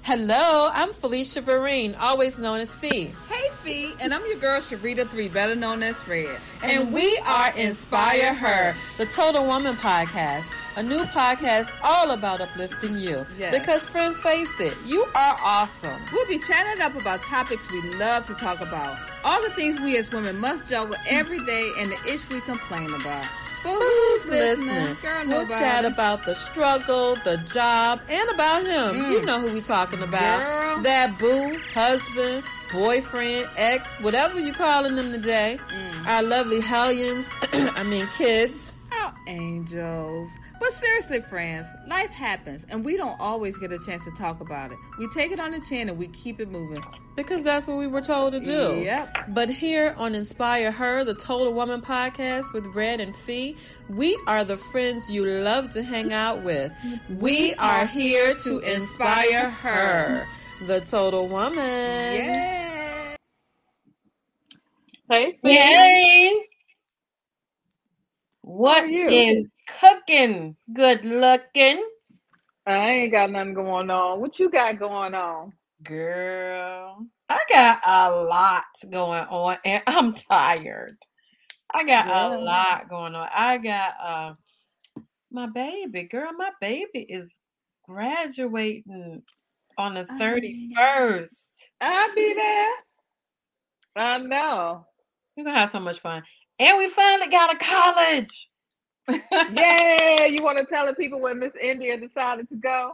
Hello, I'm Felicia Vereen, always known as Fee. Hey Fee, and I'm your girl Sharita 3, better known as Fred. And we are Inspire Her, the Total Woman podcast, a new podcast all about uplifting you. Yes. Because friends, face it, you are awesome. We'll be chatting up about topics we love to talk about, all the things we as women must juggle every day and the ish we complain about. But who's listening? Girl, we'll chat about the struggle, the job, and about him. You know who we talking about. Girl. That boo, husband, boyfriend, ex, whatever you calling them today. Our lovely hellions, kids. Our angels. But seriously, friends, life happens, and we don't always get a chance to talk about it. We take it on the chin and we keep it moving. Because that's what we were told to do. Yep. But here on Inspire Her, the Total Woman podcast with Red and Fee, we are the friends you love to hang out with. We are here to inspire her, the Total Woman. Yeah. Hey, Fee. Yay! What are you? is cooking? Good looking. I ain't got nothing going on. What you got going on? Girl, I got a lot going on and I'm tired. I got a lot going on. I got my baby. Girl, my baby is graduating on the 31st. I'll be there. I know. We're going to have so much fun. And we finally got a college. Yeah, you want to tell the people where Miss India decided to go?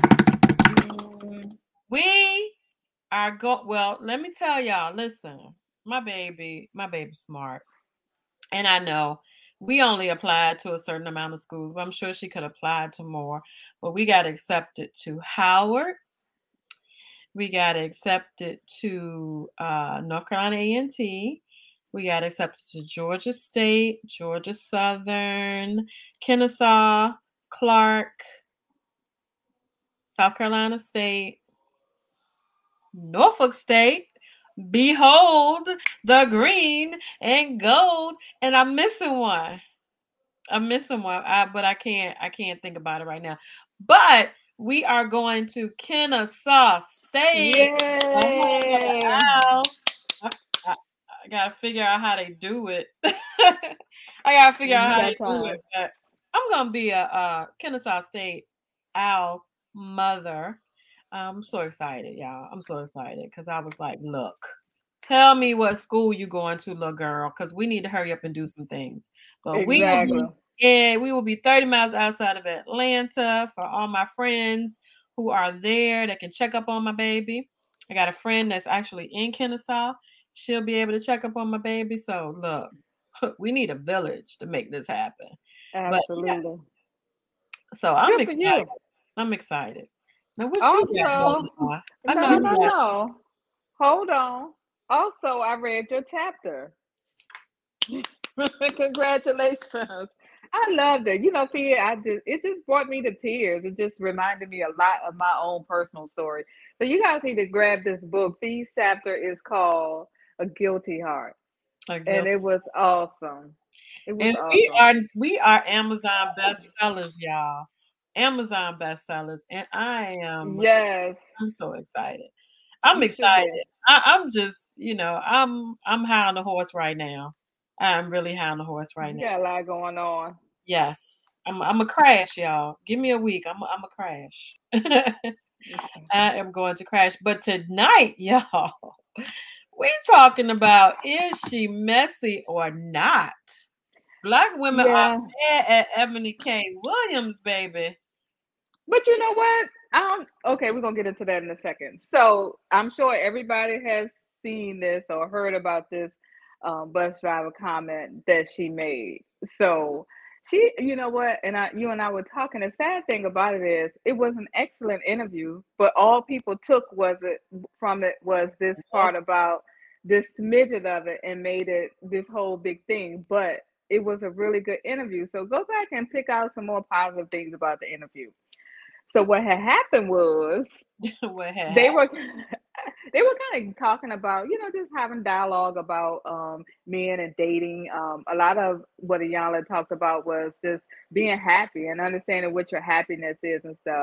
We are well, let me tell y'all, listen, my baby's smart. And I know we only applied to a certain amount of schools, but I'm sure she could apply to more. But we got accepted to Howard. We got accepted to North Carolina A&T. We got accepted to Georgia State, Georgia Southern, Kennesaw, Clark, South Carolina State, Norfolk State. Behold the green and gold, and I'm missing one. But I can't think about it right now. But we are going to Kennesaw State. Yay! I gotta figure out how they do it. I gotta figure out how they do it. But I'm gonna be a Kennesaw State Owl's mother. I'm so excited, y'all. I'm so excited because I was like, look, tell me what school you going to, little girl, because we need to hurry up and do some things. But exactly. we will be 30 miles outside of Atlanta for all my friends who are there that can check up on my baby. I got a friend that's actually in Kennesaw. She'll be able to check up on my baby. So look, we need a village to make this happen. Absolutely. But, yeah. So I'm excited. I'm excited. Now, what also, you got going on? No. Hold on. Also, I read your chapter. Congratulations. I loved it. You know, Fee, it just brought me to tears. It just reminded me a lot of my own personal story. So you guys need to grab this book. Fee's chapter is called A Guilty Heart. And it was awesome. Awesome. We are Amazon bestsellers, y'all. Amazon bestsellers, and I am. Yes, I'm so excited. I'm excited. I'm just, I'm high on the horse right now. I'm really high on the horse right now. You got a lot going on. Yes, I'm a crash, y'all. Give me a week. I'm a crash. I am going to crash. But tonight, y'all, we talking about, is she messy or not? Black women are mad at Ebony K. Williams, baby. But you know what? Okay, we're going to get into that in a second. So I'm sure everybody has seen this or heard about this bus driver comment that she made. So she, you know what? And you and I were talking. The sad thing about it is it was an excellent interview, but all people took was this part about this midget of it and made it this whole big thing. But it was a really good interview. So go back and pick out some more positive things about the interview. So what had happened was they were kind of talking about, just having dialogue about men and dating. A lot of what Iyanla talked about was just being happy and understanding what your happiness is and stuff.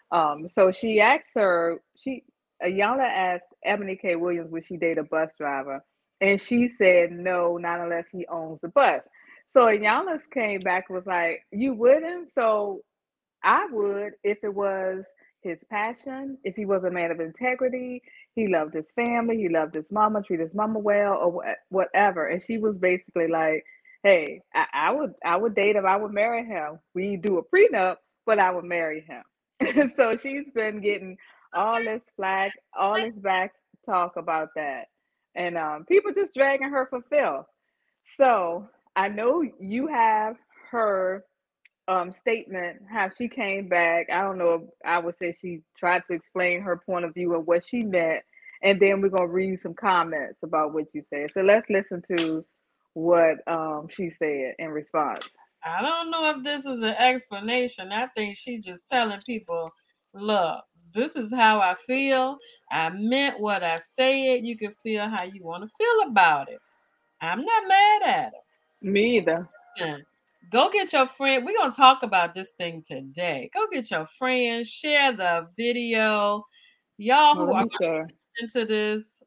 So she asked her, Ayala asked Ebony K. Williams, would she date a bus driver? And she said no, not unless he owns the bus. So Ayala's came back and was like, you wouldn't? So I would if it was his passion, if he was a man of integrity, he loved his family, he loved his mama, treat his mama well, or whatever. And she was basically like, "Hey, I would date him, I would marry him. We do a prenup, but I would marry him." So she's been getting all this flack, all this back talk about that, and people just dragging her for Phil. So I know you have her statement, how she came back. I don't know. I would say she tried to explain her point of view of what she meant, and then we're gonna read some comments about what you said. So let's listen to what she said in response. I don't know if this is an explanation. I think she just telling people, look, this is how I feel. I meant what I said. You can feel how you want to feel about it. I'm not mad at her. Me either. Go get your friend. We're going to talk about this thing today. Go get your friends, share the video. Y'all who are into this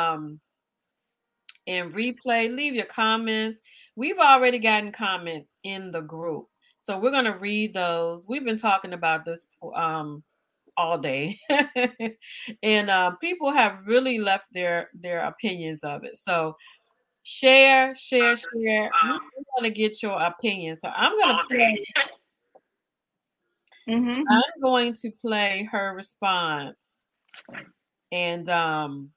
in replay, leave your comments. We've already gotten comments in the group. So we're going to read those. We've been talking about this all day. And people have really left their opinions of it. So share. We want to get your opinion. So I'm going to play. I'm going to play her response. And don't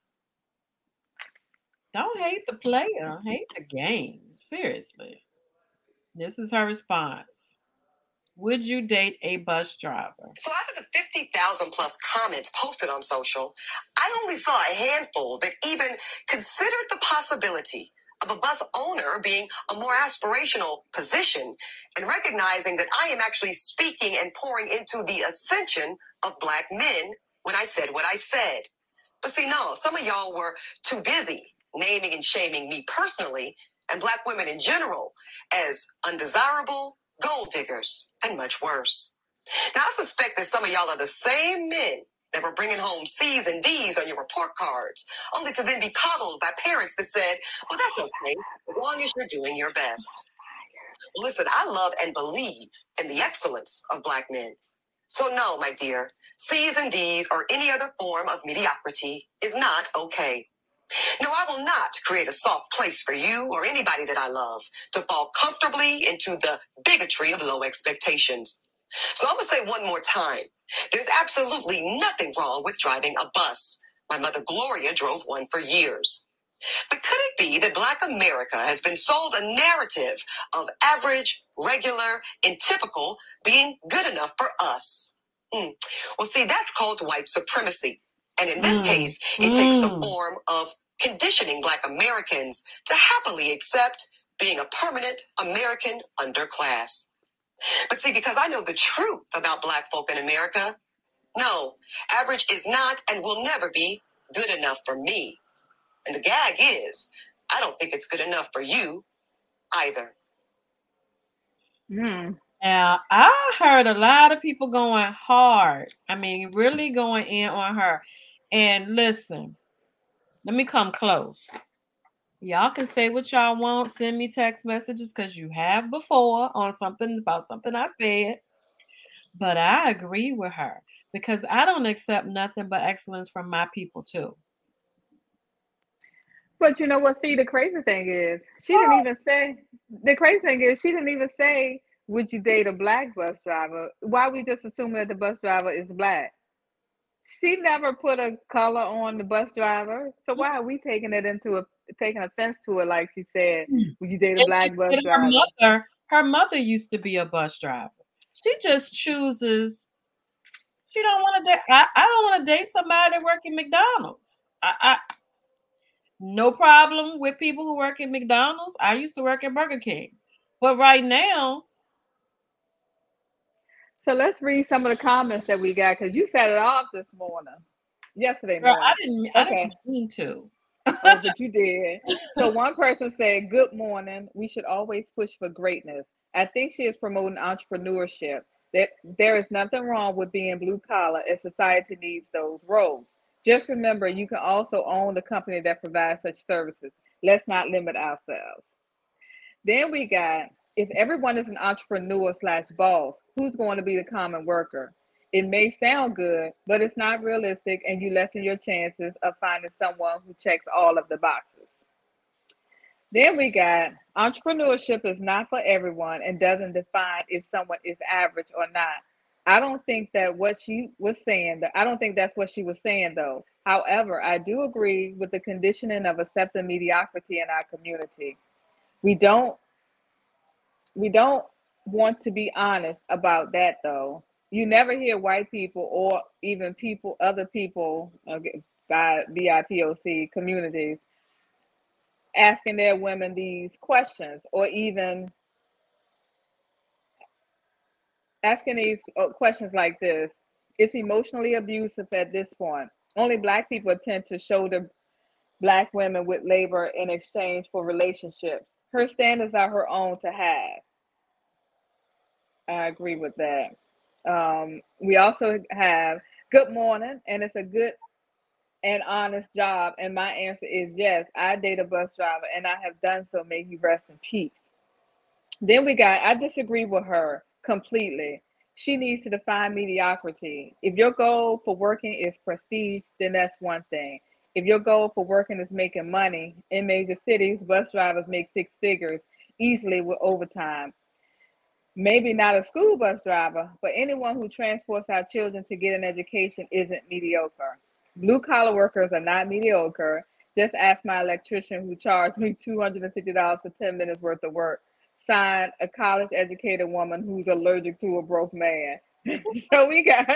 hate the player, hate the game. Seriously. This is her response. Would you date a bus driver? So out of the 50,000 plus comments posted on social, I only saw a handful that even considered the possibility of a bus owner being a more aspirational position and recognizing that I am actually speaking and pouring into the ascension of Black men when I said what I said. But see, no, some of y'all were too busy naming and shaming me personally and Black women in general as undesirable, gold diggers, and much worse. Now, I suspect that some of y'all are the same men that were bringing home C's and D's on your report cards, only to then be coddled by parents that said, well, that's okay, as long as you're doing your best. Well, listen, I love and believe in the excellence of Black men. So no, my dear, C's and D's or any other form of mediocrity is not okay. No, I will not create a soft place for you or anybody that I love to fall comfortably into the bigotry of low expectations. So I'm going to say one more time, there's absolutely nothing wrong with driving a bus. My mother Gloria drove one for years. But could it be that Black America has been sold a narrative of average, regular, and typical being good enough for us? Well, see, that's called white supremacy. And in this case, it takes the form of conditioning Black Americans to happily accept being a permanent American underclass. But see, because I know the truth about Black folk in America, no, average is not and will never be good enough for me. And the gag is, I don't think it's good enough for you either. Now, I heard a lot of people going hard. I mean, really going in on her. And listen, let me come close. Y'all can say what y'all want. Send me text messages because you have before on something about something I said. But I agree with her because I don't accept nothing but excellence from my people too. But you know what? See, the crazy thing is, she didn't even say. The crazy thing is, she didn't even say, "Would you date a Black bus driver?" Why we just assuming that the bus driver is Black? She never put a color on the bus driver, so why are we taking offense to it? Like she said, "Would you date a Black bus driver?" Her mother used to be a bus driver. She just chooses. She don't want to date. I don't want to date somebody that work in McDonald's. No problem with people who work at McDonald's. I used to work at Burger King. But right now. So let's read some of the comments that we got because you set it off this morning. Yesterday morning. I didn't mean to. Oh, but you did. So one person said, "Good morning. We should always push for greatness." I think she is promoting entrepreneurship. There is nothing wrong with being blue collar as society needs those roles. Just remember, you can also own the company that provides such services. Let's not limit ourselves. Then we got, if everyone is an entrepreneur slash boss, who's going to be the common worker? It may sound good, but it's not realistic, and you lessen your chances of finding someone who checks all of the boxes. Then we got, entrepreneurship is not for everyone and doesn't define if someone is average or not. I don't think that what she was saying, that I don't think that's what she was saying though. However, I do agree with the conditioning of accepting mediocrity in our community. We don't we don't want to be honest about that though. You never hear white people or even people, other people, by BIPOC communities, asking their women these questions, or even asking these questions like this. It's emotionally abusive at this point. Only black people tend to shoulder black women with labor in exchange for relationships. Her standards are her own to have. I agree with that. We also have good morning, and it's a good and honest job. And my answer is yes. I date a bus driver, and I have done so. May he rest in peace. Then we got, I disagree with her completely. She needs to define mediocrity. If your goal for working is prestige, then that's one thing. If your goal for working is making money, in major cities, bus drivers make six figures easily with overtime. Maybe not a school bus driver, but anyone who transports our children to get an education isn't mediocre. Blue collar workers are not mediocre. Just ask my electrician who charged me $250 for 10 minutes worth of work. Signed, a college educated woman who's allergic to a broke man. so we got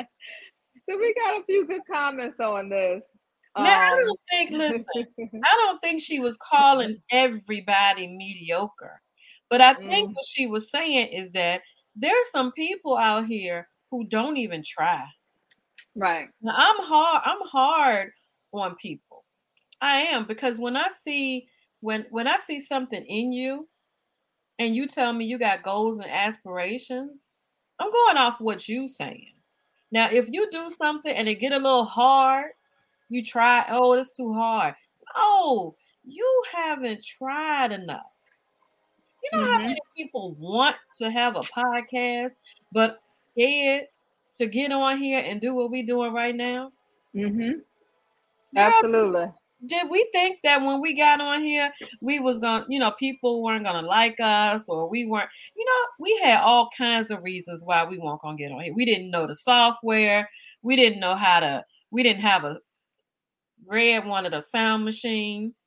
a few good comments on this. Now I don't think, listen, I don't think she was calling everybody mediocre. But I think what she was saying is that there's some people out here who don't even try. Right. Now, I'm hard on people. I am, because when I see something in you and you tell me you got goals and aspirations, I'm going off what you saying. Now, if you do something and it get a little hard, you try, oh, it's too hard. Oh, you haven't tried enough. You know how many people want to have a podcast, but scared to get on here and do what we're doing right now? Absolutely. Did we think that when we got on here, we was gonna, people weren't gonna like us, or we weren't, we had all kinds of reasons why we weren't gonna get on here. We didn't know the software. We didn't know we didn't have a Red wanted a sound machine.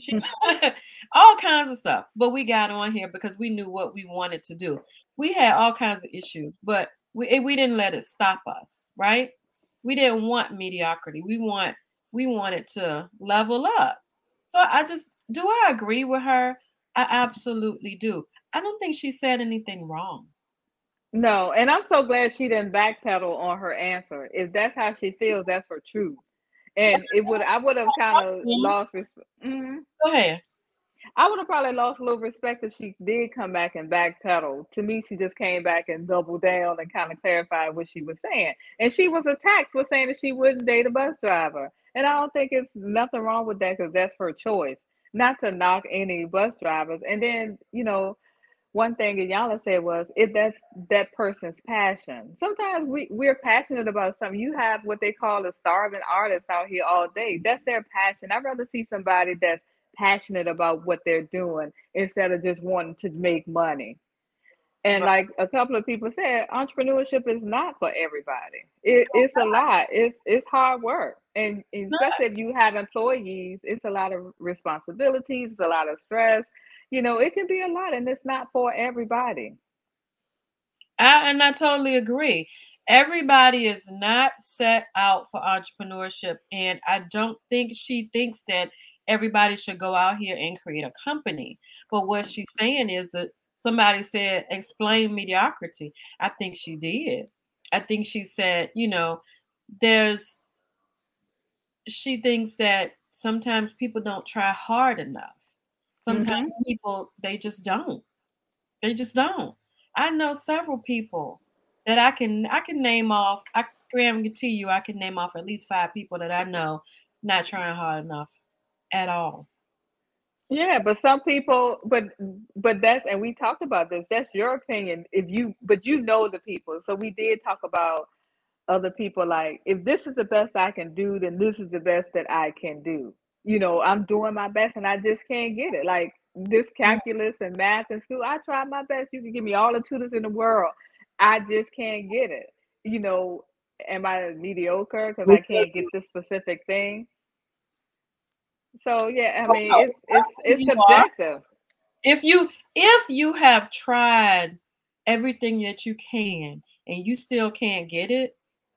All kinds of stuff. But we got on here because we knew what we wanted to do. We had all kinds of issues, but we didn't let it stop us, right? We didn't want mediocrity. We wanted to level up. So do I agree with her? I absolutely do. I don't think she said anything wrong. No, and I'm so glad she didn't backpedal on her answer. If that's how she feels, that's her truth. And I would have kind of lost respect. Go ahead. I would have probably lost a little respect if she did come back and backpedal. To me, she just came back and doubled down and kind of clarified what she was saying. And she was attacked for saying that she wouldn't date a bus driver. And I don't think it's nothing wrong with that, because that's her choice. Not to knock any bus drivers. And then, one thing Iyanla said was, if that's that person's passion. Sometimes we're passionate about something. You have what they call a starving artist out here all day. That's their passion. I'd rather see somebody that's passionate about what they're doing instead of just wanting to make money. And like a couple of people said, entrepreneurship is not for everybody. It's a lot. It's hard work. And especially if you have employees, it's a lot of responsibilities, it's a lot of stress. It can be a lot, and it's not for everybody. I totally agree. Everybody is not set out for entrepreneurship, and I don't think she thinks that everybody should go out here and create a company. But what she's saying is that somebody said, explain mediocrity. I think she did. I think she said, she thinks that sometimes people don't try hard enough. Sometimes people, they just don't. They just don't. I know several people that I can name off. I guarantee you I can name off at least 5 people that I know not trying hard enough at all. Yeah, but some people, but that's, and we talked about this. That's your opinion. But you know the people. So we did talk about other people. Like, if this is the best I can do, then this is the best that I can do. I'm doing my best, and I just can't get it. Like this calculus and math in school, I tried my best. You can give me all the tutors in the world, I just can't get it. Am I mediocre because I can't get this specific thing? So yeah, I mean, it's You are. subjective. If you have tried everything that you can and you still can't get it,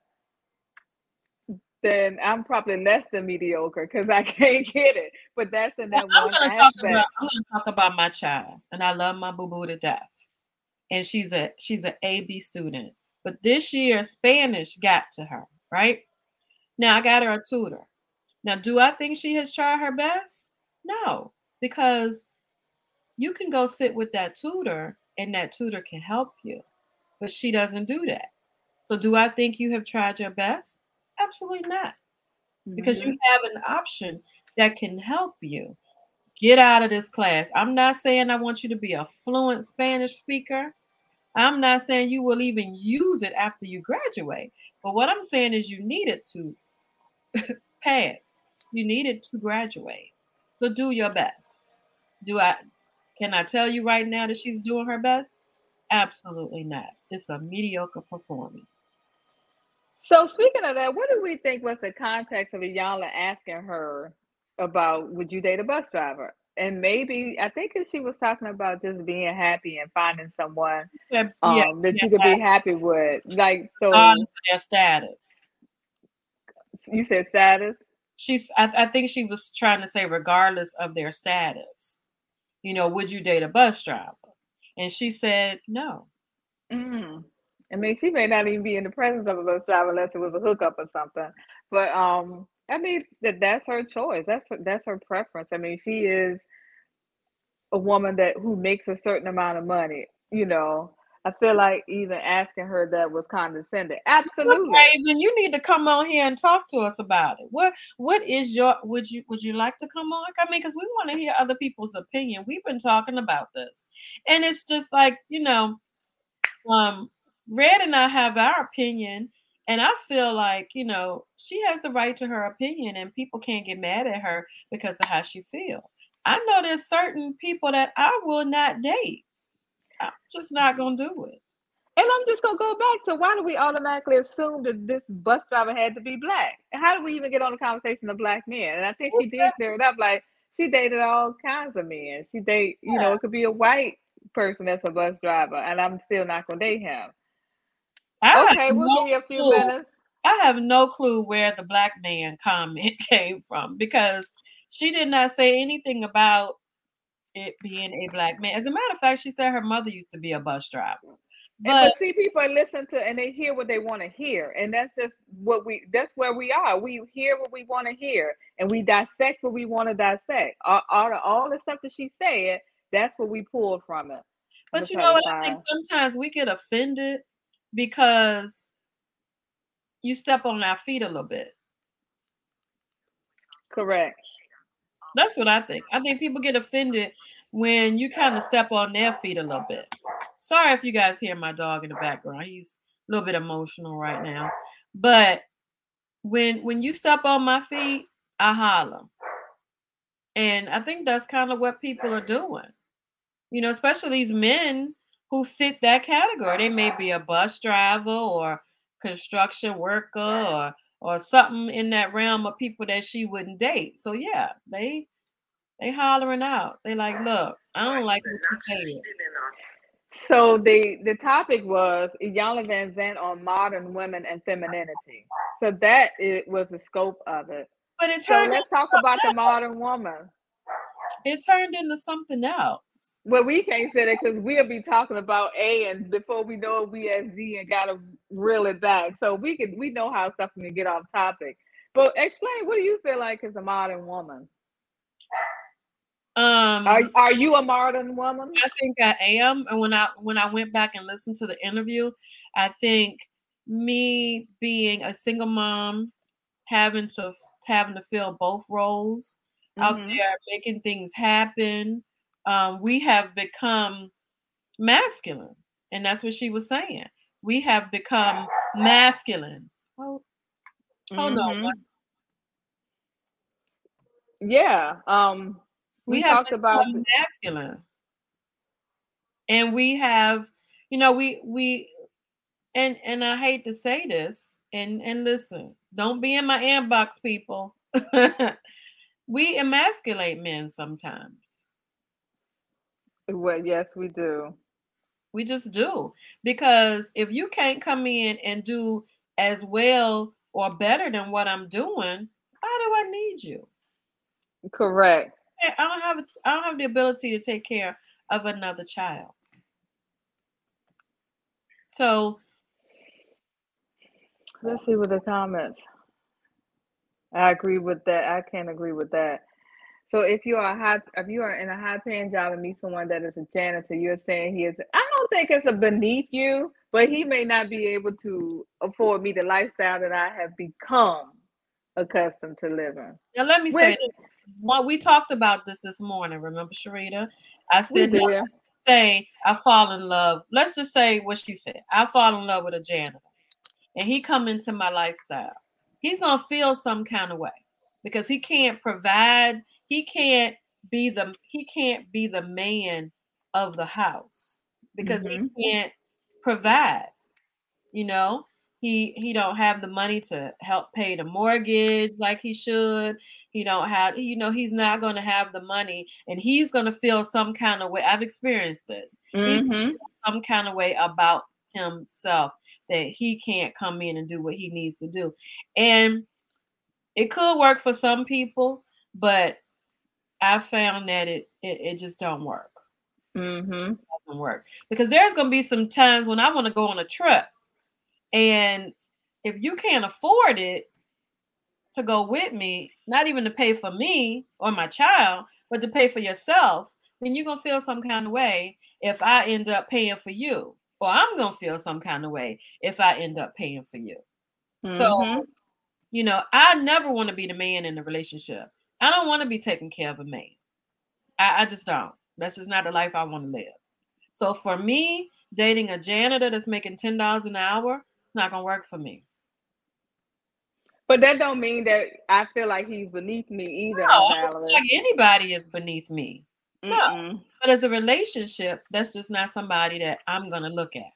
then I'm probably less than mediocre because I can't get it. But that's in that I'm one gonna aspect. talk about my child, and I love my boo boo to death. And she's an AB student. But this year Spanish got to her, right? Now I got her a tutor. Now, do I think she has tried her best? No, because you can go sit with that tutor and that tutor can help you, but she doesn't do that. So do I think you have tried your best? Absolutely not, because Mm-hmm. you have an option that can help you get out of this class. I'm not saying I want you to be a fluent Spanish speaker. I'm not saying you will even use it after you graduate. But what I'm saying is you need it to pass. You need it to graduate. So do your best. Can I tell you right now that she's doing her best? Absolutely not. It's a mediocre performance. So speaking of that, what do we think was the context of Iyanla asking her about would you date a bus driver? And maybe I think that she was talking about just being happy and finding someone Yeah, that you could be happy with. Like, regardless so of their status. you said status? I think she was trying to say regardless of their status. Would you date a bus driver? And she said no. Mm. I mean, she may not even be in the presence of a bus driver unless it was a hookup or something. But I mean that's her choice. That's her preference. I mean, she is a woman who makes a certain amount of money. I feel like even asking her that was condescending. Absolutely. Raven, you need to come on here and talk to us about it. What is your would you like to come on? I mean, because we want to hear other people's opinion. We've been talking about this, and it's just like Red and I have our opinion, and I feel like she has the right to her opinion, and people can't get mad at her because of how she feels. I know there's certain people that I will not date. I'm just not gonna do it. And I'm just gonna go back to, why do we automatically assume that this bus driver had to be black? How do we even get on the conversation of black men? And I think she did clear it up. Like, she dated all kinds of men. It could be a white person that's a bus driver, and I'm still not gonna date him. Okay, we'll give you a few minutes. I have no clue where the black man comment came from, because she did not say anything about it being a black man. As a matter of fact, she said her mother used to be a bus driver. But see, people listen to and they hear what they want to hear, and that's just that's where we are. We hear what we want to hear, and we dissect what we want to dissect. All the stuff that she said, that's what we pulled from it. But you know what? I think sometimes we get offended because you step on our feet a little bit. Correct. That's what I think. I think people get offended when you kind of step on their feet a little bit. Sorry if you guys hear my dog in the background. He's a little bit emotional right now. But when you step on my feet, I holler. And I think that's kind of what people are doing. Especially these men who fit that category. They may be a bus driver or construction worker or something in that realm of people that she wouldn't date. So yeah, they hollering out. They like, look, I don't like what you said. So the topic was Iyanla Vanzant on modern women and femininity. So that was the scope of it. But let's talk about the modern woman. It turned into something else. Well, we can't say that because we'll be talking about A, and before we know it, we at Z and gotta reel it back. So we know how stuff can get off topic. But explain, what do you feel like is a modern woman? Are you a modern woman? I think I am. And when I went back and listened to the interview, I think me being a single mom, having to fill both roles out there, making things happen, we have become masculine. And that's what she was saying. We have become masculine. Hold on. Yeah. We have talked about masculine. And we have, we and I hate to say this, and listen, don't be in my inbox, people. We emasculate men sometimes. Well, yes, we do. We just do. Because if you can't come in and do as well or better than what I'm doing, why do I need you? Correct. I don't have the ability to take care of another child. So let's see what the comments. I agree with that. I can't agree with that. So if you are in a high paying job and meet someone that is a janitor, you're saying I don't think it's a beneath you, but he may not be able to afford me the lifestyle that I have become accustomed to living. Now let me say, we talked about this morning. Remember, Sharita? I said, let's say I fall in love. Let's just say what she said. I fall in love with a janitor, and he come into my lifestyle. He's gonna feel some kind of way because he can't provide. He can't be the man of the house because he can't provide. He don't have the money to help pay the mortgage like he should. He don't have, he's not going to have the money, and he's going to feel some kind of way. I've experienced this. Some kind of way about himself that he can't come in and do what he needs to do. And it could work for some people, but I found that it just don't work. It doesn't work because there's going to be some times when I want to go on a trip. And if you can't afford it to go with me, not even to pay for me or my child, but to pay for yourself, then you're going to feel some kind of way if I end up paying for you. Or I'm going to feel some kind of way if I end up paying for you. So, I never want to be the man in the relationship. I don't want to be taking care of a man. I just don't. That's just not the life I want to live. So for me, dating a janitor that's making $10 an hour, it's not gonna work for me. But that don't mean that I feel like he's beneath me either. No, I don't feel like anybody is beneath me. No. But as a relationship, that's just not somebody that I'm gonna look at.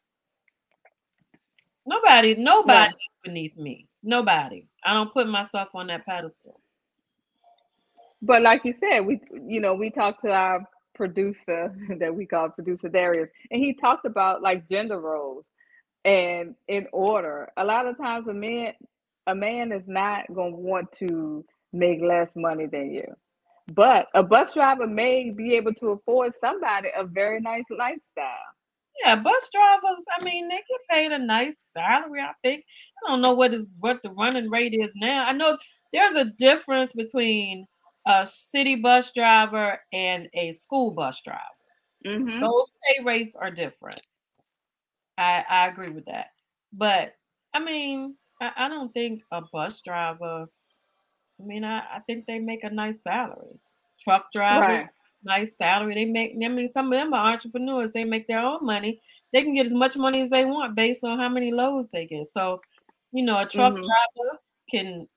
Nobody is beneath me. Nobody. I don't put myself on that pedestal. But like you said, we talked to our producer that we call producer Darius, and he talked about like gender roles and in order. A lot of times a man is not going to want to make less money than you, but a bus driver may be able to afford somebody a very nice lifestyle. Yeah, bus drivers, I mean, they get paid a nice salary, I think. I don't know what the running rate is now. I know there's a difference between a city bus driver and a school bus driver. Those pay rates are different. I agree with that. But I mean, I don't think a bus driver, I think they make a nice salary. Truck drivers, nice salary. Some of them are entrepreneurs. They make their own money. They can get as much money as they want based on how many loads they get. So, a truck driver can,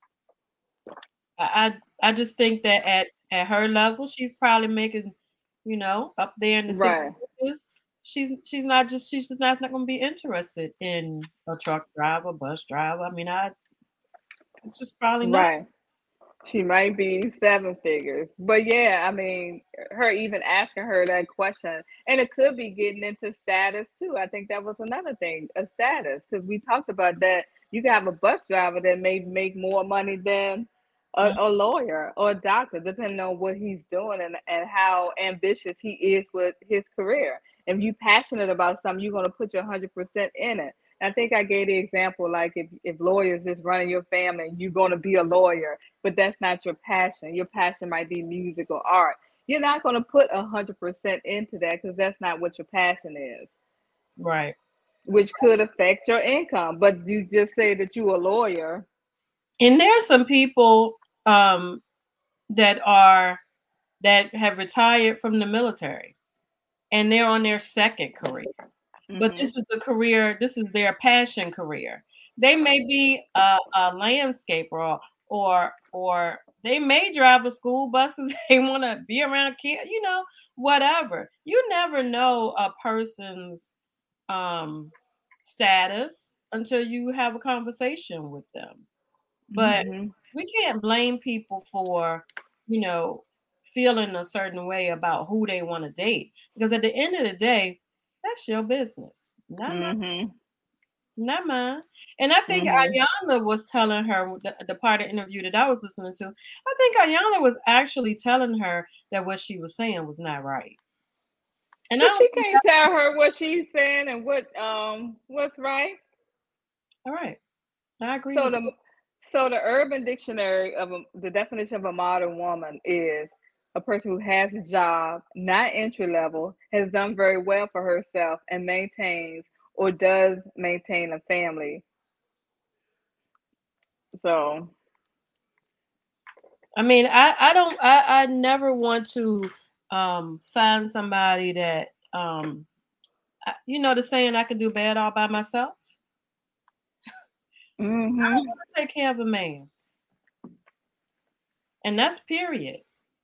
I just think that at her level, she's probably making, up there in the six figures. She's not going to be interested in a truck driver, bus driver. It's just probably not. She might be 7 figures, but yeah, her even asking her that question, and it could be getting into status too. I think that was another thing, a status, because we talked about that. You can have a bus driver that may make more money than a lawyer or a doctor, depending on what he's doing and how ambitious he is with his career. If you're passionate about something, you're going to put your 100% in it. I think I gave the example, like if lawyers just running your family, you're going to be a lawyer, but that's not your passion. Your passion might be music or art. you're not going to put 100% into that because that's not what your passion is, Right. which could affect your income. But you just say that you a lawyer. And there are some people that have retired from the military and they're on their second career. But this is the career, this is their passion career. They may be a landscaper or they may drive a school bus because they want to be around kids, whatever. You never know a person's status until you have a conversation with them. But we can't blame people for, feeling a certain way about who they want to date. Because at the end of the day, that's your business. Not mine. Not mine. And I think Iyanla was telling her, the part of the interview that I was listening to, I think Iyanla was actually telling her that what she was saying was not right. And she can't tell her what she's saying and what's right. All right. I agree. So the Urban Dictionary the definition of a modern woman is a person who has a job, not entry level, has done very well for herself, and maintains or does maintain a family. So, I mean, I never want to find somebody that the saying, I can do bad all by myself. I don't want to take care of a man. And that's period.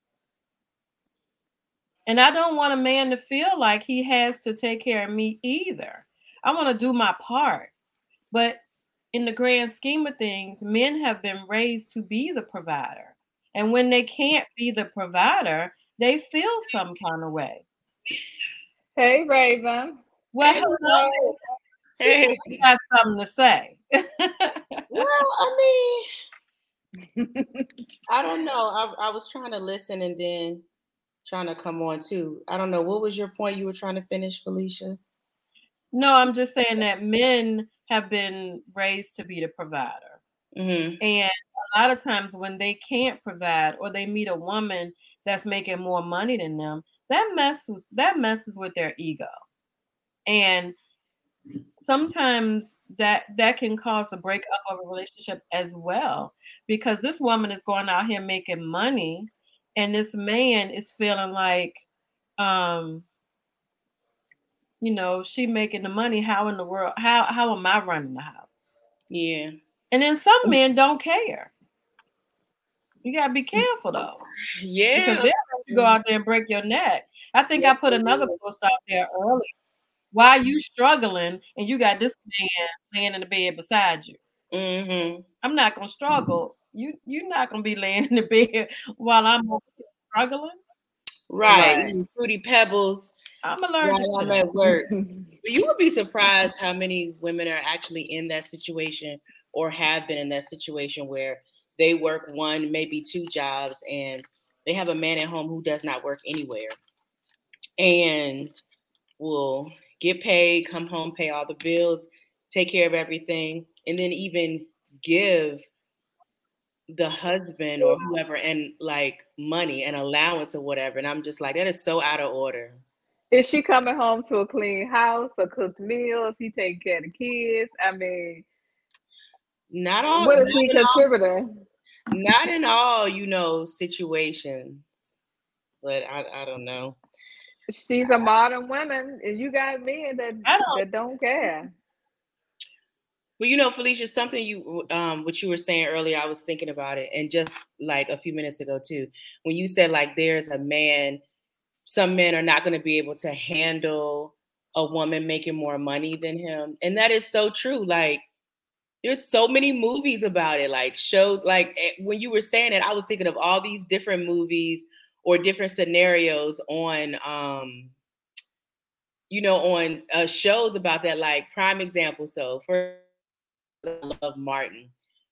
And I don't want a man to feel like he has to take care of me either. I want to do my part. But in the grand scheme of things, men have been raised to be the provider. And when they can't be the provider, they feel some kind of way. Hey, Raven. Well, hello. Hey. You got something to say. Well, I mean, I don't know. I was trying to listen and then trying to come on too. I don't know. What was your point you were trying to finish, Felicia? No, I'm just saying that men have been raised to be the provider. And a lot of times when they can't provide or they meet a woman that's making more money than them, that messes with their ego. And sometimes that can cause the breakup of a relationship as well, because this woman is going out here making money and this man is feeling like she making the money. How in the world, how am I running the house? Yeah. And then some men don't care. You gotta be careful though. Yeah. Because they'll let you go out there and break your neck. I think I put another post out there earlier. Why are you struggling and you got this man laying in the bed beside you? I'm not gonna struggle. You're not gonna be laying in the bed while I'm struggling. Right. Fruity Pebbles. I'm allergic to I'm at work. You would be surprised how many women are actually in that situation or have been in that situation where they work one, maybe two jobs, and they have a man at home who does not work anywhere and will get paid, come home, pay all the bills, take care of everything, and then even give the husband or whoever and like money and allowance or whatever. And I'm just like, that is so out of order. Is she coming home to a clean house, a cooked meals? He taking care of the kids? I mean, not all. What is he contributing? Not in all, situations. But I don't know. She's a modern woman, and you got men that don't care. Well, Felicia, something what you were saying earlier, I was thinking about it, and just like a few minutes ago too, when you said like there's a man, some men are not going to be able to handle a woman making more money than him, and that is so true. Like there's so many movies about it, like shows. Like when you were saying it, I was thinking of all these different movies or different scenarios on shows about that. Like prime example. So for I love Martin.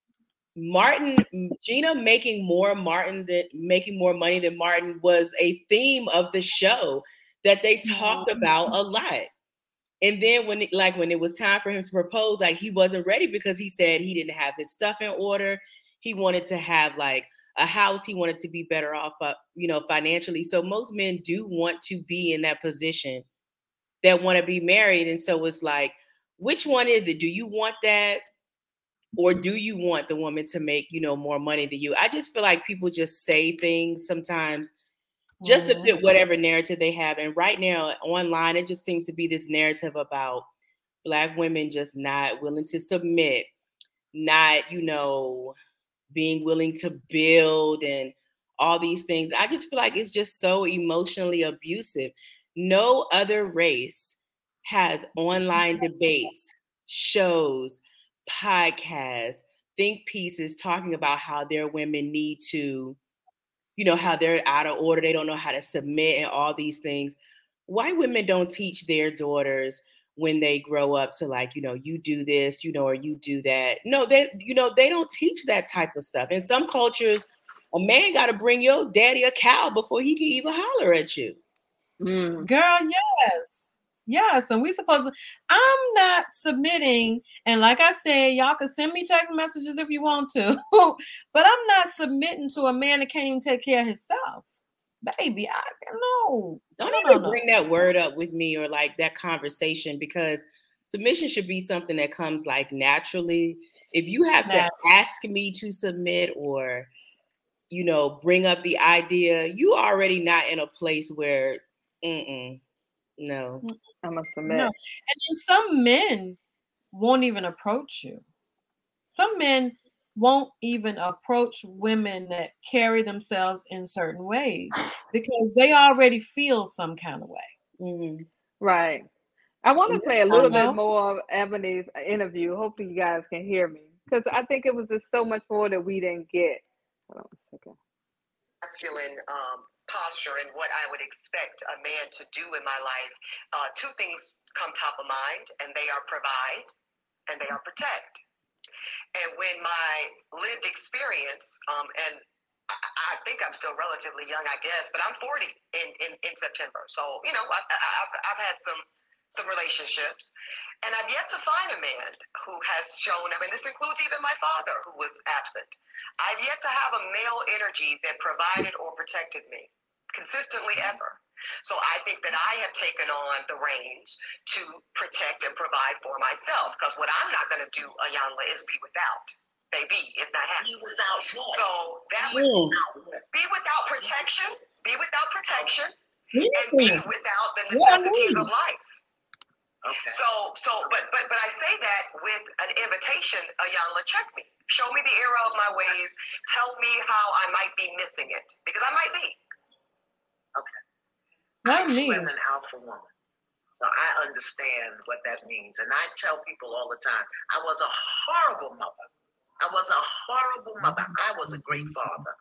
Gina making more money than Martin was a theme of the show that they talked about a lot. And then when it was time for him to propose, like he wasn't ready because he said he didn't have his stuff in order. He wanted to have like a house. He wanted to be better off, financially. So most men do want to be in that position, that want to be married. And so it's like, which one is it? Do you want that? Or do you want the woman to make, more money than you? I just feel like people just say things sometimes just to fit whatever narrative they have. And right now online, it just seems to be this narrative about Black women just not willing to submit, not, being willing to build and all these things. I just feel like it's just so emotionally abusive. No other race has online debates, shows, podcasts, think pieces talking about how their women need to, how they're out of order. They don't know how to submit and all these things. White women don't teach their daughters when they grow up to, like, you do this, or you do that. No, they don't teach that type of stuff. In some cultures, a man got to bring your daddy a cow before he can even holler at you. Girl, yes. Yes, and we supposed to, I'm not submitting, and like I said, y'all can send me text messages if you want to, but I'm not submitting to a man that can't even take care of himself. Baby, I know. Don't even bring that word up with me or like that conversation, because submission should be something that comes like naturally. If you have to ask me to submit or, bring up the idea, you already not in a place where, no. I'm gonna submit. No. And then some men won't even approach you. Some men won't even approach women that carry themselves in certain ways because they already feel some kind of way. Mm-hmm. Right. I want to play a little bit more of Ebony's interview. Hopefully you guys can hear me, because I think it was just so much more that we didn't get. Hold on a second. Masculine posture and what I would expect a man to do in my life. Two things come top of mind, and they are provide and they are protect. And when my lived experience, and I think I'm still relatively young, I guess, but I'm 40 in September. So, I've had some relationships, and I've yet to find a man who has shown, this includes even my father, who was absent. I've yet to have a male energy that provided or protected me consistently ever. So I think that I have taken on the reins to protect and provide for myself, because what I'm not going to do, Iyanla, is be without. Baby, it's not happening. Be without what? So that was be without protection, and be without the necessities of life. Okay. But I say that with an invitation, Iyanla, check me. Show me the error of my ways. Tell me how I might be missing it, because I might be. Okay. I too am an alpha woman, so I understand what that means. And I tell people all the time, I was a horrible mother. I was a great father.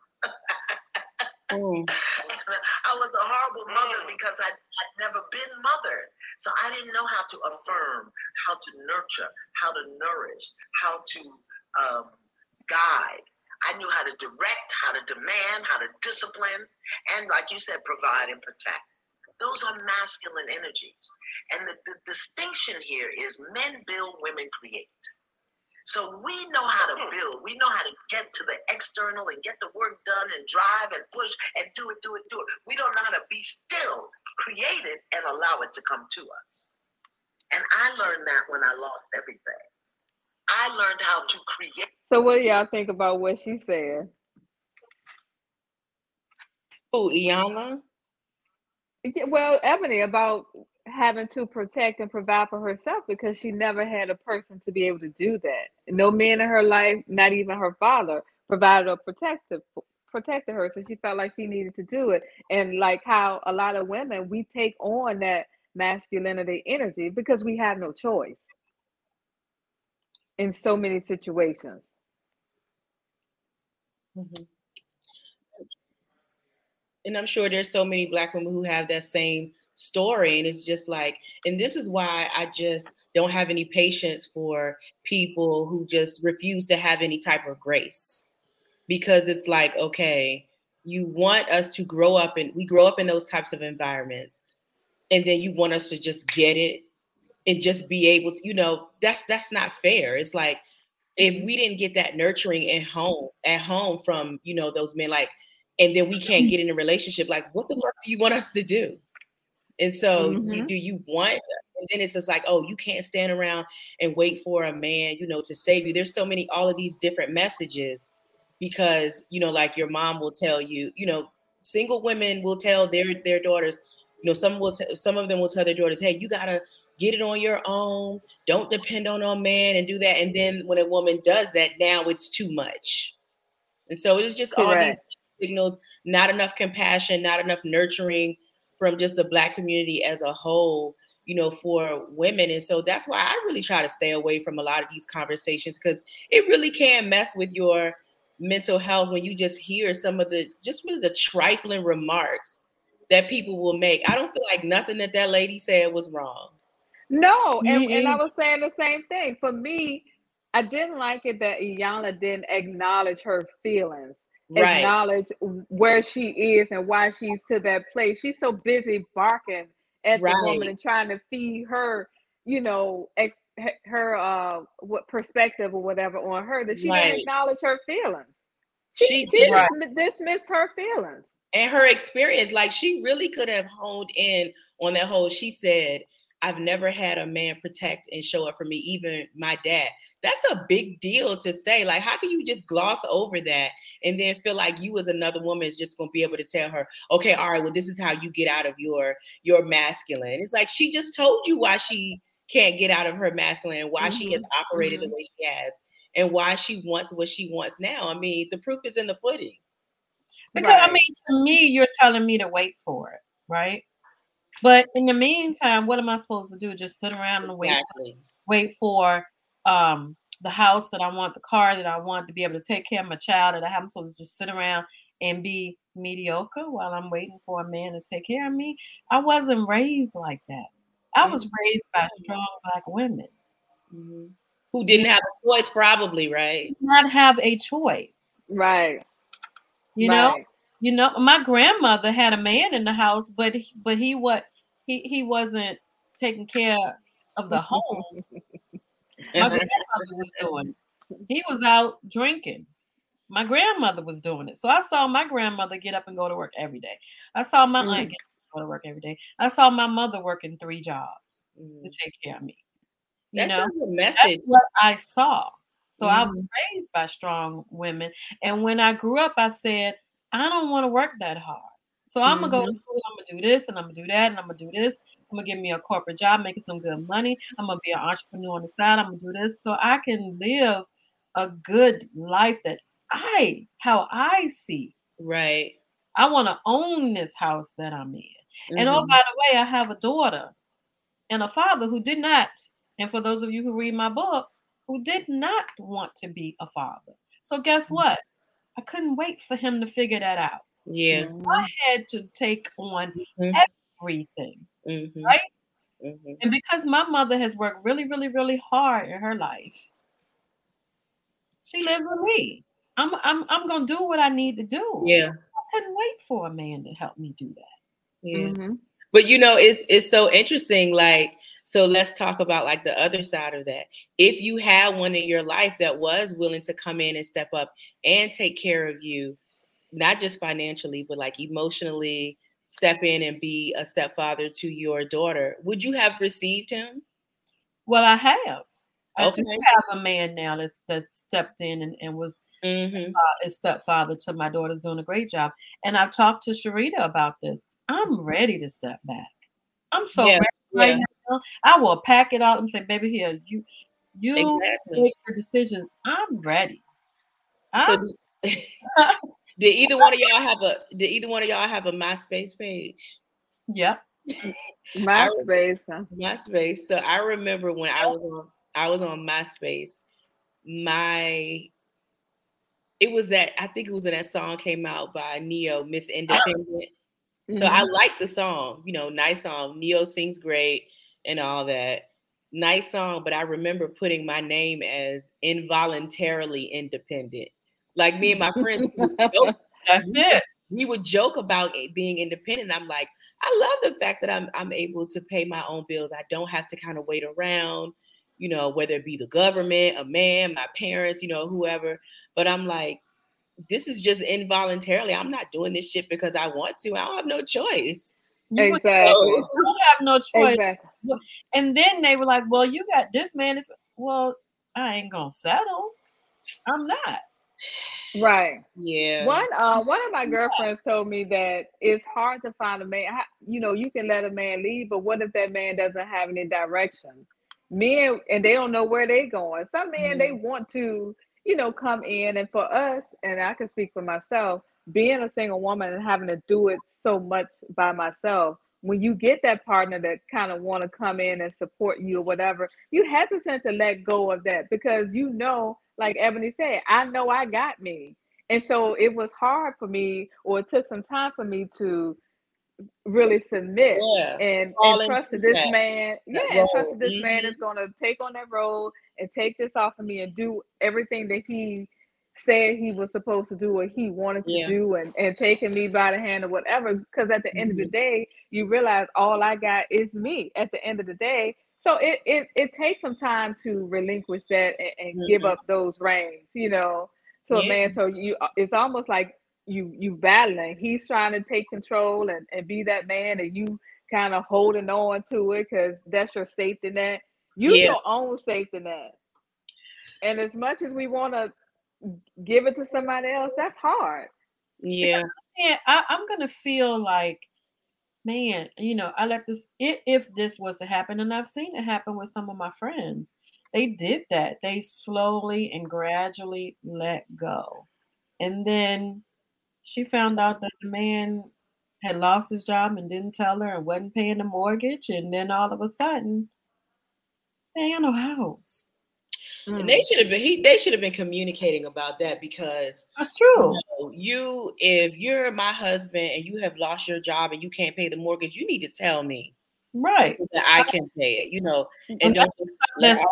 I was a horrible mother because I'd never been mothered. So I didn't know how to affirm, how to nurture, how to nourish, how to guide. I knew how to direct, how to demand, how to discipline, and like you said, provide and protect. Those are masculine energies. And the distinction here is men build, women create. So we know how to build. We know how to get to the external and get the work done and drive and push and do it. We don't know how to be still, create it, and allow it to come to us. And I learned that when I lost everything. I learned how to create. So what do y'all think about what she said? Oh, Iyanla? Yeah, well, Ebony, about having to protect and provide for herself because she never had a person to be able to do that. No man in her life, not even her father, provided or protected her. So she felt like she needed to do it. And like how a lot of women, we take on that masculinity energy because we have no choice in so many situations. Mm-hmm. And I'm sure there's so many Black women who have that same story. And it's just like, and this is why I just don't have any patience for people who just refuse to have any type of grace. Because it's like, okay, you want us to grow up, and we grow up in those types of environments. And then you want us to just get it and just be able to, that's not fair. It's like, if we didn't get that nurturing at home from, those men, like, and then we can't get in a relationship, like, what the fuck do you want us to do? And so do you want, and then it's just like, oh, you can't stand around and wait for a man, to save you. There's so many, all of these different messages because, like your mom will tell you, single women will tell their daughters, some of them will tell their daughters, hey, you gotta get it on your own. Don't depend on a man and do that. And then when a woman does that, now it's too much. And so it's just all these signals, not enough compassion, not enough nurturing from just the Black community as a whole, for women. And so that's why I really try to stay away from a lot of these conversations, because it really can mess with your mental health when you just hear some of the trifling remarks that people will make. I don't feel like nothing that lady said was wrong. No, and I was saying the same thing. For me, I didn't like it that Iyanla didn't acknowledge her feelings, acknowledge where she is and why she's to that place. She's so busy barking at the woman and trying to feed her, her what perspective or whatever on her, that she didn't acknowledge her feelings. She dismissed her feelings. And her experience, like, she really could have honed in on that whole, she said, I've never had a man protect and show up for me, even my dad. That's a big deal to say. Like, how can you just gloss over that and then feel like you as another woman is just going to be able to tell her, okay, all right, well, this is how you get out of your masculine. It's like, she just told you why she can't get out of her masculine and why she has operated the way she has and why she wants what she wants now. I mean, the proof is in the pudding. Because, I mean, to me, you're telling me to wait for it, right? But in the meantime, what am I supposed to do? Just sit around and wait for the house that I want, the car that I want, to be able to take care of my child that I have. I'm supposed to just sit around and be mediocre while I'm waiting for a man to take care of me? I wasn't raised like that. I was raised by strong Black women. Who didn't have a choice, probably, right? Did not have a choice. Right. You know, my grandmother had a man in the house, but he wasn't taking care of the home. My grandmother was doing it. He was out drinking. My grandmother was doing it. So I saw my grandmother get up and go to work every day. I saw my aunt get up and go to work every day. I saw my mother working 3 jobs to take care of me. That's a message. That's what I saw. So I was raised by strong women. And when I grew up, I said, I don't want to work that hard. So I'm going to go to school. I'm going to do this and I'm going to do that and I'm going to do this. I'm going to give me a corporate job, making some good money. I'm going to be an entrepreneur on the side. I'm going to do this so I can live a good life how I see. Right. I want to own this house that I'm in. And oh, by the way, I have a daughter and a father who did not. And for those of you who read my book, who did not want to be a father. So guess what? I couldn't wait for him to figure that out. Yeah. I had to take on everything. Right? And because my mother has worked really, really, really hard in her life, she lives with me. I'm gonna do what I need to do. Yeah. I couldn't wait for a man to help me do that. Yeah. But it's so interesting. Like, so let's talk about like the other side of that. If you had one in your life that was willing to come in and step up and take care of you, not just financially, but like emotionally, step in and be a stepfather to your daughter, would you have received him? Well, I have. I do have a man now that stepped in and was a stepfather to my daughter's doing a great job. And I've talked to Sharita about this. I'm ready to step back. I'm so ready right now. I will pack it all and say, baby, here, you make the decisions. I'm ready. Did either one of y'all have a MySpace page? Yep. MySpace. So I remember when I was on MySpace, I think it was when that song came out by Neo, Miss Independent. So I like the song, nice song. Neo sings great and all that. Nice song, but I remember putting my name as involuntarily independent. Like me and my friends, we would joke about being independent. I'm like, I love the fact that I'm able to pay my own bills. I don't have to kind of wait around. you know, whether it be the government, a man, my parents, you know, whoever. But I'm like, this is just involuntarily. I'm not doing this shit because I want to. I don't have no choice. Exactly. You have no choice. Exactly. And then they were like, well, you got this man. Well, I ain't going to settle. I'm not. Right. Yeah. One of my girlfriends told me that it's hard to find a man. You know, you can let a man lead, but what if that man doesn't have any direction? Men, and they don't know where they're going. Some men, they want to, you know, come in. And for us, and I can speak for myself, being a single woman and having to do it so much by myself, when you get that partner that kind of want to come in and support you or whatever, you hesitant to let go of that because you know, like Ebony said, I know I got me. And so it was hard for me, or it took some time for me to really submit and trust that this man, and trust that this man is going to take on that role and take this off of me and do everything that he said he was supposed to do or he wanted to do, and taking me by the hand or whatever. Because at the end of the day, you realize all I got is me at the end of the day. So it takes some time to relinquish that and give up those reins, you know, to a man. So it's almost like you battling. He's trying to take control and be that man, and you kind of holding on to it because that's your safety net. You your own safety net. And as much as we want to give it to somebody else, that's hard. Yeah. I'm gonna feel like, man, you know, I let this, if this was to happen, and I've seen it happen with some of my friends, they did that. They slowly and gradually let go. And then she found out that the man had lost his job and didn't tell her and wasn't paying the mortgage. And then all of a sudden, they ain't no house. And they should have been communicating about that, because that's true. If you're my husband and you have lost your job and you can't pay the mortgage, you need to tell me. Right. So that I can pay it, you know, and don't just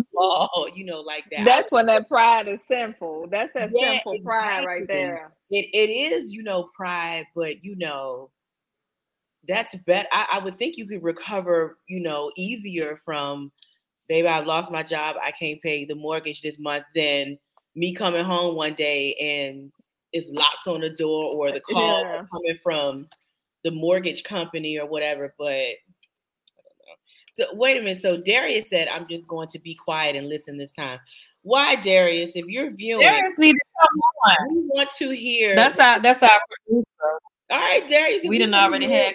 you know, like that. That's when that pride is sinful. That's that sinful pride right there. It is, you know, pride, but you know, that's better. I would think you could recover, you know, easier from, baby, I've lost my job, I can't pay the mortgage this month, than me coming home one day and it's locks on the door or the call coming from the mortgage company or whatever. But I don't know. So wait a minute. So Darius said, I'm just going to be quiet and listen this time. Why, Darius? If you're viewing, Darius need to come on. We want to hear. That's our producer. All right, Darius. We didn't already had.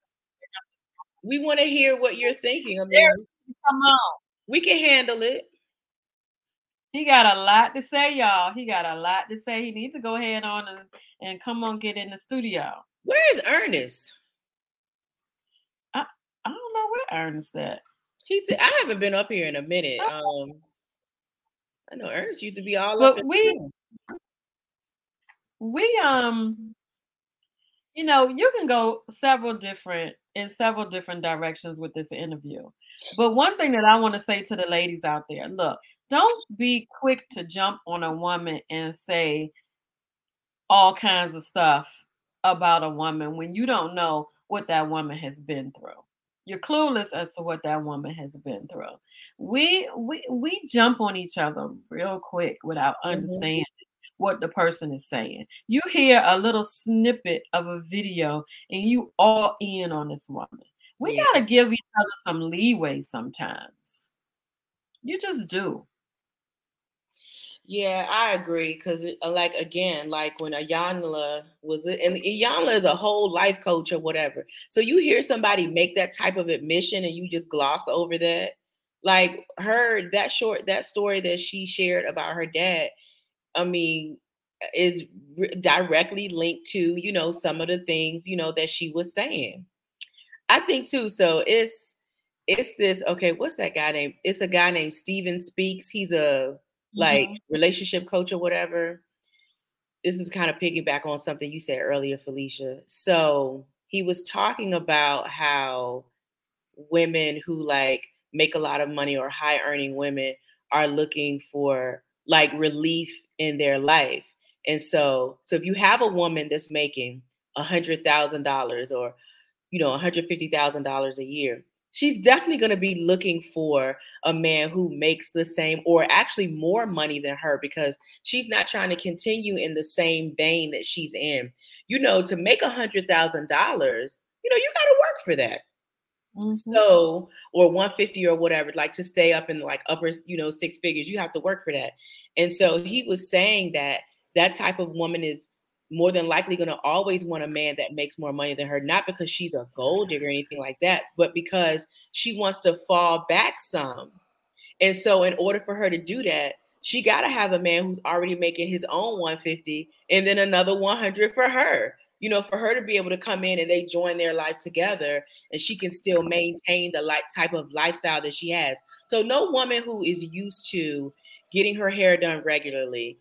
We want to hear what you're thinking. I mean, Darius, come on. We can handle it. He got a lot to say, y'all. He got a lot to say. He needs to go ahead on and come on, get in the studio. Where is Ernest? I don't know where Ernest at. He said, I haven't been up here in a minute. I know Ernest used to be all up. But we you know, you can go several different directions with this interview. But one thing that I want to say to the ladies out there, look, don't be quick to jump on a woman and say all kinds of stuff about a woman when you don't know what that woman has been through. You're clueless as to what that woman has been through. We jump on each other real quick without understanding what the person is saying. You hear a little snippet of a video and you all in on this woman. We got to give each other some leeway sometimes. You just do. Yeah, I agree. Because, like, again, like when Iyanla and Iyanla is a whole life coach or whatever. So you hear somebody make that type of admission and you just gloss over that. Like that story that she shared about her dad, I mean, is directly linked to, you know, some of the things, you know, that she was saying. I think too. So it's this, okay, what's that guy named? It's a guy named Steven Speaks. He's a like relationship coach or whatever. This is kind of piggyback on something you said earlier, Felicia. So he was talking about how women who like make a lot of money or high earning women are looking for like relief in their life. And so if you have a woman that's making $100,000 or, you know, $150,000 a year, she's definitely going to be looking for a man who makes the same or actually more money than her, because she's not trying to continue in the same vein that she's in. You know, to make $100,000, you know, you got to work for that. Mm-hmm. So, or 150 or whatever, like to stay up in like upper, you know, six figures, you have to work for that. And so he was saying that that type of woman is more than likely going to always want a man that makes more money than her, not because she's a gold digger or anything like that, but because she wants to fall back some. And so in order for her to do that, she got to have a man who's already making his own 150 and then another 100 for her, you know, for her to be able to come in and they join their life together and she can still maintain the type of lifestyle that she has. So no woman who is used to getting her hair done regularly,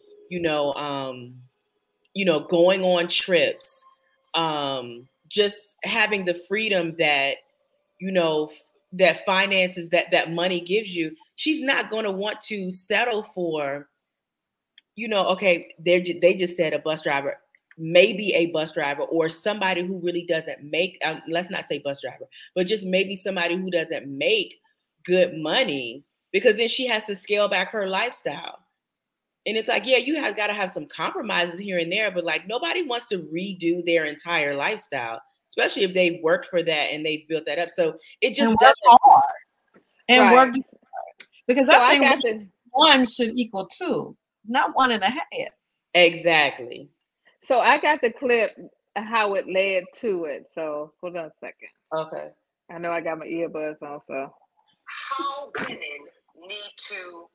going on trips, just having the freedom that, that finances, that money gives you, she's not going to want to settle for, okay, they just said a bus driver, maybe a bus driver or somebody who really doesn't make, let's not say bus driver, but just maybe somebody who doesn't make good money, because then she has to scale back her lifestyle. And it's like, yeah, you have got to have some compromises here and there, but like nobody wants to redo their entire lifestyle, especially if they've worked for that and they've built that up. So it just doesn't hard. And Right. work, because So I think one should equal two, not 1.5. Exactly. So I got the clip how it led to it. So hold on a second. Okay. I know I got my earbuds on, so. How women need to,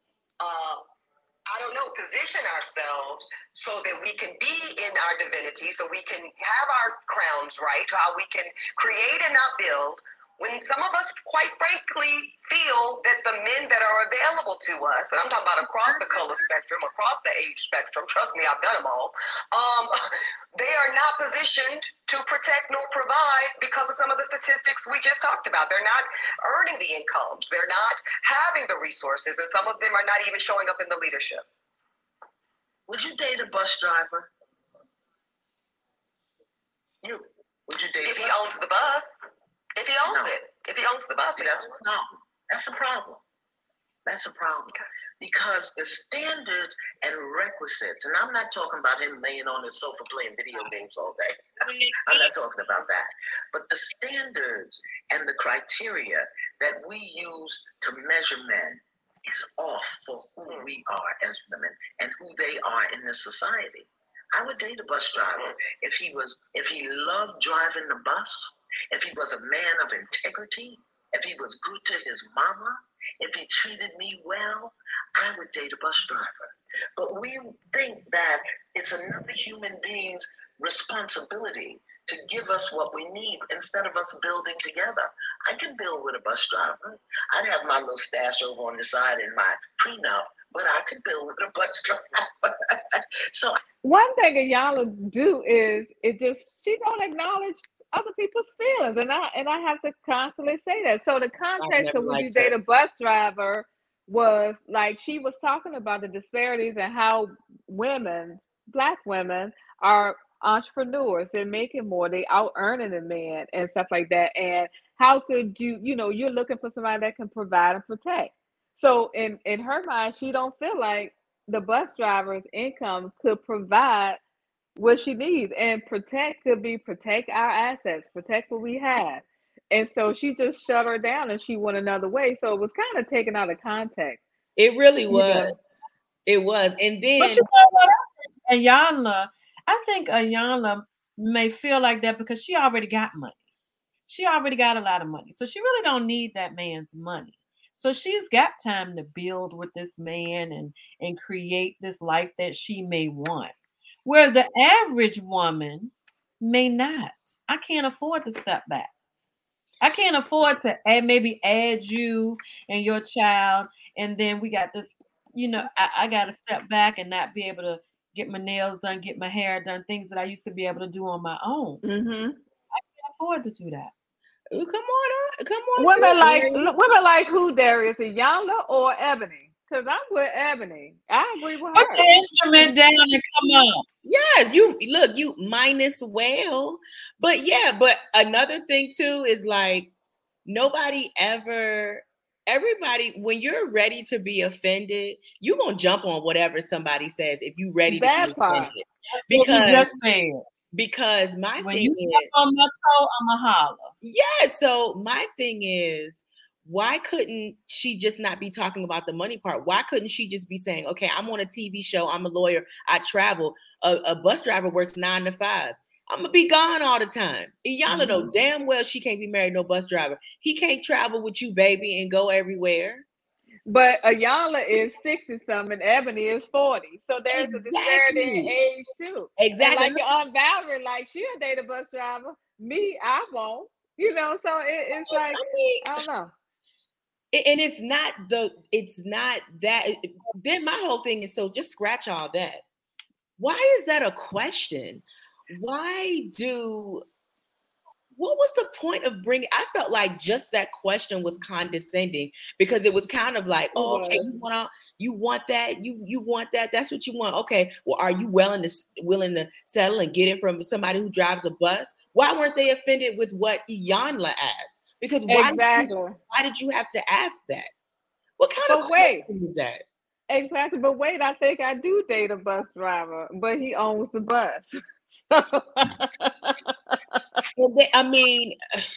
position ourselves so that we can be in our divinity, so we can have our crowns right, how we can create and not build, when some of us, quite frankly, feel that the men that are available to us, and I'm talking about across the color spectrum, across the age spectrum, trust me, I've done them all, they are not positioned to protect nor provide because of some of the statistics we just talked about. They're not earning the incomes. They're not having the resources, and some of them are not even showing up in the leadership. Would you date a bus driver? Would you date if he owns the bus? If he owns No. it. If he owns the bus, That's a problem. That's a problem. Because the standards and requisites, and I'm not talking about him laying on his sofa playing video games all day. I'm not talking about that. But the standards and the criteria that we use to measure men is off for who we are as women and who they are in this society. I would date a bus driver if he loved driving the bus, if he was a man of integrity, if he was good to his mama, if he treated me well, I would date a bus driver. But we think that it's another human being's responsibility to give us what we need instead of us building together. I can build with a bus driver. I'd have my little stash over on the side in my prenup, but I could build with a bus driver. So one thing Iyanla do is she don't acknowledge other people's feelings, and I have to constantly say that. So the context of would you date a bus driver was like she was talking about the disparities and how women, Black women, are entrepreneurs. They're making more, they out earning a man and stuff like that. And how could you're looking for somebody that can provide and protect. So in her mind, she don't feel like the bus driver's income could provide what she needs, and protect our assets, protect what we have. And so she just shut her down and she went another way. So it was kind of taken out of context. It really was. It was. And then, but you know what? I think Iyanla may feel like that because she already got money. She already got a lot of money. So she really don't need that man's money. So she's got time to build with this man and create this life that she may want, where the average woman may not. I can't afford to step back. I can't afford to maybe add you and your child, and then we got this, I got to step back and not be able to get my nails done, get my hair done, things that I used to be able to do on my own. Mm-hmm. I can't afford to do that. Come on. Women like who, Darius, Iyanla or Ebony? Because I'm with Ebony. I agree with her. Put the instrument down and come on. Yes, you might as well. But yeah, but another thing too is like, nobody ever. Everybody, when you're ready to be offended, you're gonna jump on whatever somebody says if you're ready to That be part. offended. That's what we just said. Because my When thing you is, step on my toe, I'm a holler. yeah. So my thing is, why couldn't she just not be talking about the money part? Why couldn't she just be saying, okay, I'm on a TV show, I'm a lawyer, I travel. A bus driver works 9 to 5. I'm gonna be gone all the time. Iyanla know damn well she can't be married to no bus driver. He can't travel with you, baby, and go everywhere. But Iyanla is 60-something and Ebony is 40. So there's a disparity in age too. Exactly. And like your Aunt Valerie, like she'll date a bus driver. Me, I won't. You know, so it's like, I don't know. And it's not that. Then my whole thing is, so just scratch all that. Why is that a question? What was the point of bringing? I felt like just that question was condescending because it was kind of like, oh, okay, you want that, you want that, that's what you want. Okay, well, are you willing to settle and get it from somebody who drives a bus? Why weren't they offended with what Iyanla asked? Because why did you have to ask that? What kind of question is that? Exactly, but wait, I think I do date a bus driver, but he owns the bus. I mean,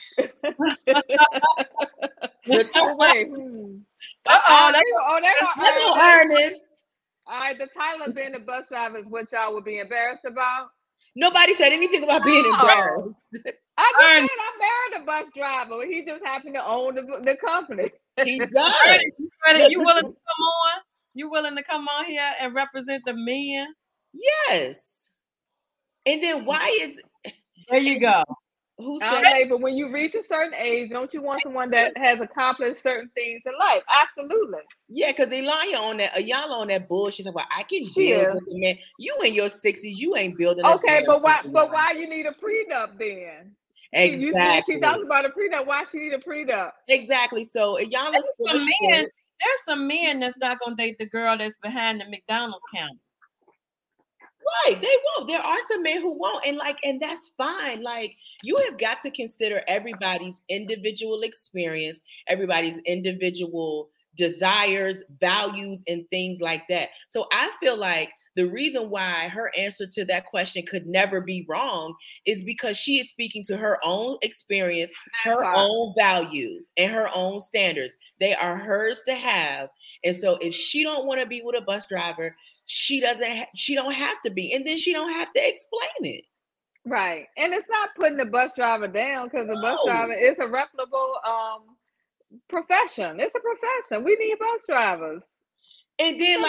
Ernest. All right, the title of being a bus driver is what y'all would be embarrassed about. Nobody said anything about being embarrassed. I just said I married a bus driver. He just happened to own the company. He does. You willing to come on? You willing to come on here and represent the men? Yes. And then why is there you go. Who said but when you reach a certain age, don't you want someone that has accomplished certain things in life? Absolutely. Yeah, because Iyanla on that bullshit about I can build with the man. You in your 60s, you ain't building. Okay, but why you need a prenup then? Exactly. She talks about a prenup. Why she need a prenup? Exactly. So Iyanla's there's some men that's not gonna date the girl that's behind the McDonald's counter. Right, they won't. There are some men who won't, and that's fine. Like, you have got to consider everybody's individual experience, everybody's individual desires, values, and things like that. So I feel like the reason why her answer to that question could never be wrong is because she is speaking to her own experience, her own values, and her own standards. They are hers to have. And so if she don't want to be with a bus driver, she don't have to be, and then she don't have to explain it. Right. And it's not putting the bus driver down, because the bus driver is a reputable profession. It's a profession. We need bus drivers. And then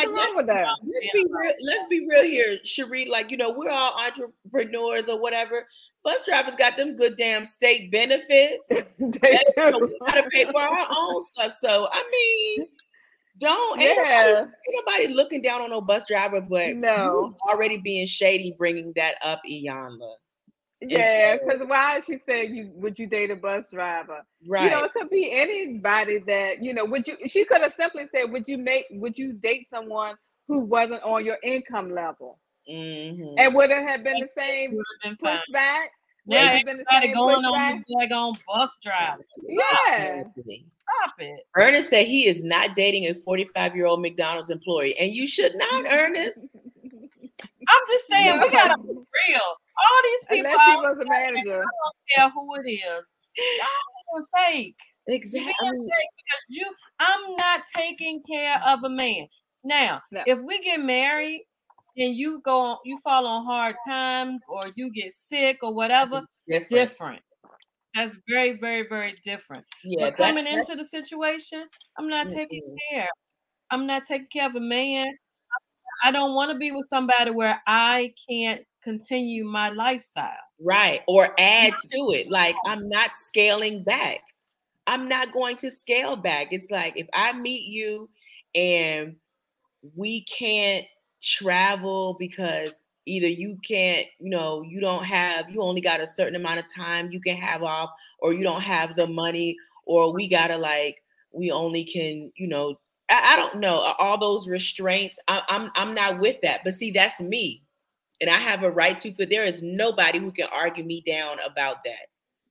let's be real here, Cherie. Like, we're all entrepreneurs or whatever. Bus drivers got them good damn state benefits. We gotta pay for our own stuff. So I mean, ain't nobody looking down on no bus driver, but you already being shady bringing that up, Iyanla. Yeah, because why she said would you date a bus driver? Right. It could be anybody that, she could have simply said, would you date someone who wasn't on your income level? Mm-hmm. And would it have been the same pushback? Yeah, everybody going on this daggone bus driver. Yeah. Stop it. Ernest said he is not dating a 45-year-old McDonald's employee, and you should not, Ernest. I'm just saying, we gotta be real. All these people Unless he was a manager. I don't care who it is. Y'all are fake. Exactly. Because I'm not taking care of a man. Now, if we get married and you fall on hard times, or you get sick or whatever, different. That's very, very, very different. Yeah, but coming into the situation, I'm not taking care. I'm not taking care of a man. I don't want to be with somebody where I can't continue my lifestyle. Right. Or add to it. Like, I'm not scaling back. I'm not going to scale back. It's like, if I meet you and we can't travel because either you can't, you only got a certain amount of time you can have off, or you don't have the money, or we only can, I don't know, all those restraints. I'm not with that. But see, that's me. And I have a right to, but there is nobody who can argue me down about that.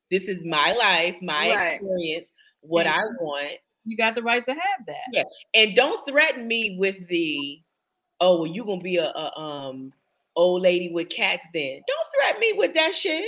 This is my life, my Right. experience, what I want. You got the right to have that. Yeah. And don't threaten me with the, oh, well, you're gonna be a old lady with cats then. Don't threaten me with that shit.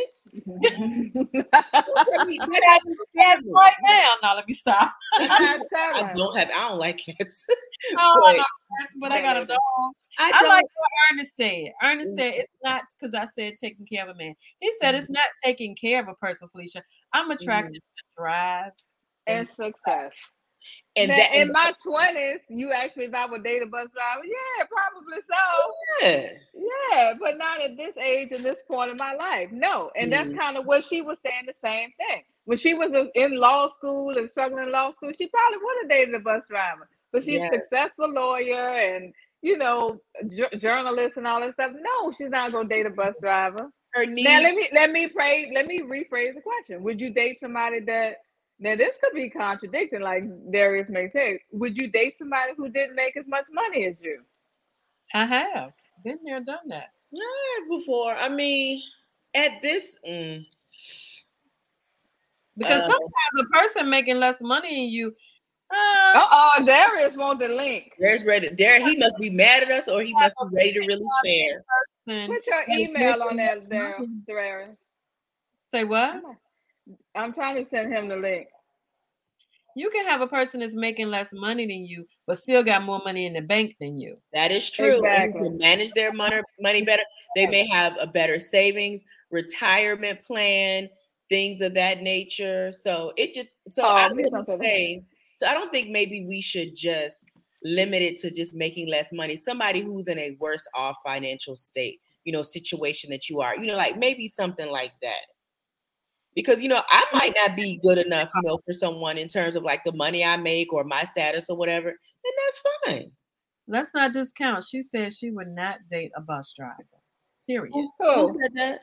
Cats right now. Now let me stop. I don't like cats. I know cats, but I got a dog. I like what Ernest said. Ernest said it's not because I said taking care of a man. He said it's not taking care of a person, Felicia. I'm attracted to drive and success. And now, that, in my 20s, you asked me if I would date a bus driver. Yeah, probably so. Yeah, but not at this age and this point in my life. No. And that's kind of what she was saying, the same thing. When she was in law school and struggling in law school, she probably would have dated a bus driver. But she's a successful lawyer and, you know, journalist and all that stuff. No, she's not going to date a bus driver. Her needs. Now, let me rephrase the question. Would you date somebody that, now this could be contradicting, like Darius may say. Would you date somebody who didn't make as much money as you? I have been there, done that. Yeah, before. I mean, at this, because sometimes a person making less money than you. Darius want the link. Darius ready. Darius, he must be mad at us, or he must be ready to really share. Put your email on that, Darius. Say what? I'm trying to send him the link. You can have a person that's making less money than you, but still got more money in the bank than you. That is true. Exactly. And you can manage their money better. They may have a better savings, retirement plan, things of that nature. So it just I don't think maybe we should just limit it to just making less money. Somebody who's in a worse off financial state, you know, situation that you are, you know, like maybe something like that. Because, you know, I might not be good enough, you know, for someone in terms of like the money I make or my status or whatever. And that's fine. Let's not discount. She said she would not date a bus driver. Period. Who said that?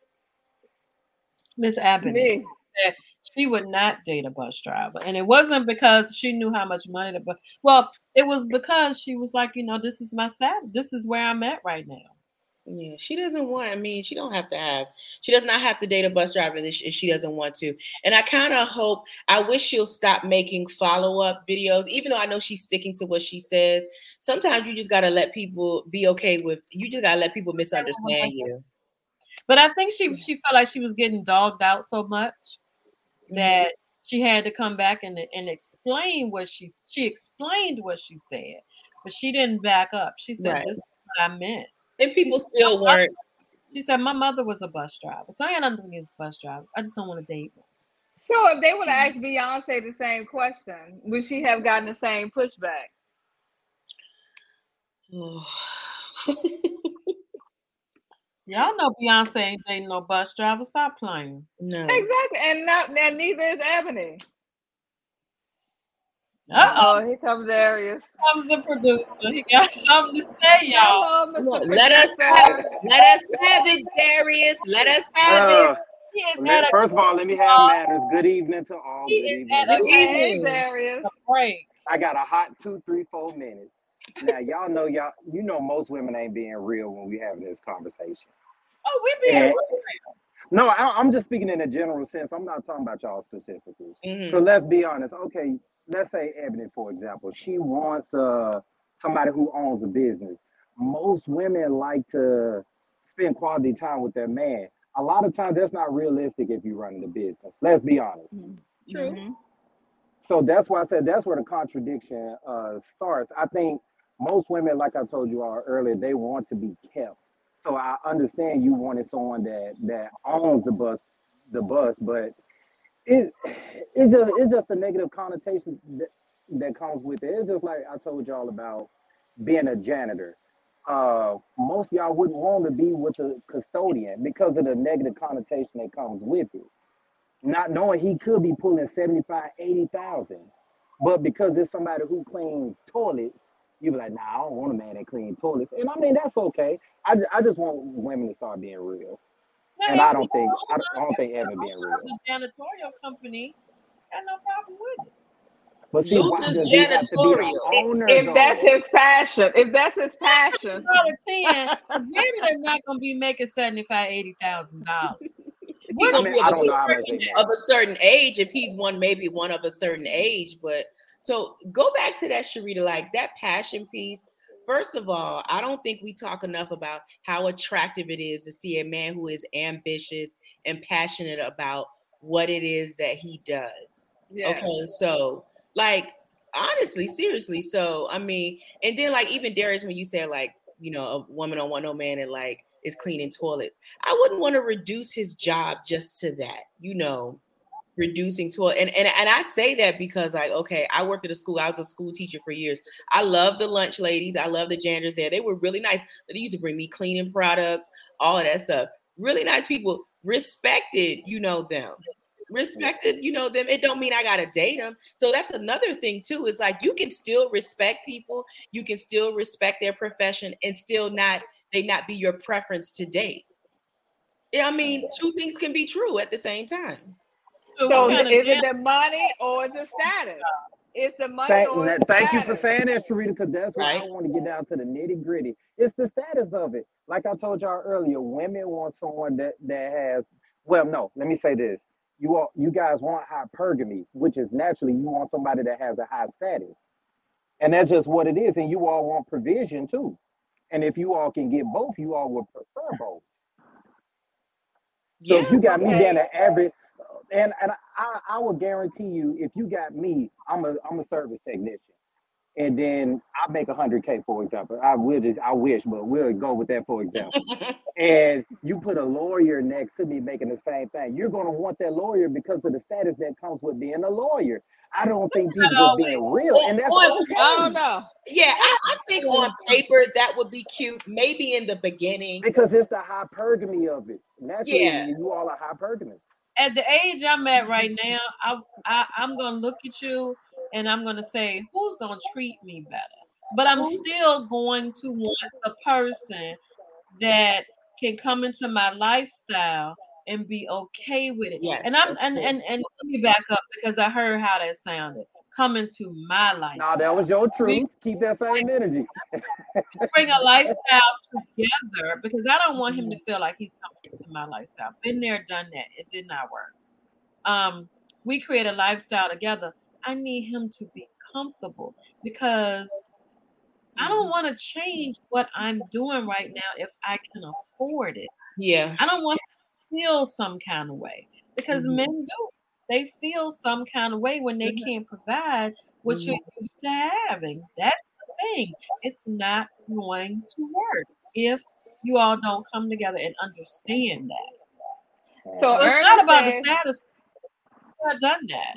Miss Abbott said she would not date a bus driver. And it wasn't because she knew how much money it was because she was like, you know, this is my status. This is where I'm at right now. Yeah, she doesn't want, I mean, she does not have to date a bus driver if she doesn't want to. And I kind of I wish she'll stop making follow-up videos, even though I know she's sticking to what she says. Sometimes you just got to let people be okay with, you just got to let people misunderstand you. But I think she felt like she was getting dogged out so much that she had to come back and explain what she explained what she said, but she didn't back up. She said, This is what I meant. And people still weren't. She said, my mother was a bus driver. So I had nothing against bus drivers. I just don't want to date them. So if they would have asked Beyonce the same question, would she have gotten the same pushback? Y'all know Beyonce ain't dating no bus driver. Stop playing. No. Exactly. And neither is Ebony. Here comes Darius. Comes the producer. He got something to say, y'all. Let us have it, Darius. Let us have it. First of all, let me have manners. Good evening to all. Good evening, Darius. I got a hot 2, 3, 4 minutes. Now y'all know most women ain't being real when we having this conversation. Oh, we being real. No, I'm just speaking in a general sense. I'm not talking about y'all specifically. So let's be honest. Okay. Let's say Ebony, for example, she wants somebody who owns a business. Most women like to spend quality time with their man. A lot of times that's not realistic if you're running a business. Let's be honest. True. So that's why I said that's where the contradiction starts. I think most women, like I told you all earlier, they want to be kept. So I understand you wanted someone that owns the bus, but it's just a negative connotation that comes with it. It's just like I told y'all about being a janitor. Most of y'all wouldn't want to be with a custodian because of the negative connotation that comes with it. Not knowing he could be pulling 75, 80,000. But because it's somebody who cleans toilets, you be like, nah, I don't want a man that cleans toilets. And I mean, that's okay. I just want women to start being real. And I don't think Evan being real. The janitorial company got no problem with it. But see, why does he have to be the owner? If that's his passion, a janitor's not gonna be making $75,000, $80,000. He's gonna be I don't know how much they of a certain age. If he's maybe one of a certain age, but so go back to that, Sharita, like that passion piece. First of all, I don't think we talk enough about how attractive it is to see a man who is ambitious and passionate about what it is that he does. Yeah. Okay, so like honestly, seriously. So I mean, and then like even Darius, when you said like, you know, a woman don't want no man and like is cleaning toilets, I wouldn't want to reduce his job just to that, you know, reducing toilet. And I say that because like, okay, I worked at a school. I was a school teacher for years. I love the lunch ladies. I love the janitors there. They were really nice. They used to bring me cleaning products, all of that stuff. Really nice people. Respected, you know, them. Respected, you know, them. It don't mean I gotta date them. So that's another thing too. It's like you can still respect people, you can still respect their profession, and still not be your preference to date. I mean, two things can be true at the same time. So is it the money or the status? It's the money or the Thank status. you for saying that, Sharita, because that's why I want to get down to the nitty gritty. It's the status of it. Like I told y'all earlier, women want someone that has. Well, no, let me say this. You guys want hypergamy, which is naturally you want somebody that has a high status. And that's just what it is. And you all want provision too. And if you all can get both, you all would prefer both. So if you got me down to average, and I will guarantee you, if you got me, I'm a service technician. And then I make $100K, for example. I wish, but we'll go with that, for example. And you put a lawyer next to me making the same thing. You're going to want that lawyer because of the status that comes with being a lawyer. I don't think people are being real, and that's okay. I don't know. Yeah, I think on paper that would be cute, maybe in the beginning. Because it's the hypergamy of it. Naturally, you all are hypergamous. At the age I'm at right now, I'm going to look at you and I'm going to say, who's going to treat me better? But I'm still going to want a person that can come into my lifestyle and be okay with it. Yes, and let me back up because I heard how that sounded. Come into my life. No, that was your truth. Keep that same energy. Bring a lifestyle together because I don't want him to feel like he's coming into my lifestyle. Been there, done that. It did not work. We create a lifestyle together. I need him to be comfortable because I don't want to change what I'm doing right now if I can afford it. Yeah. I don't want to feel some kind of way because men do. They feel some kind of way when they can't provide what you're used to having. That's the thing. It's not going to work if you all don't come together and understand that. So it's not about the status. I've done that.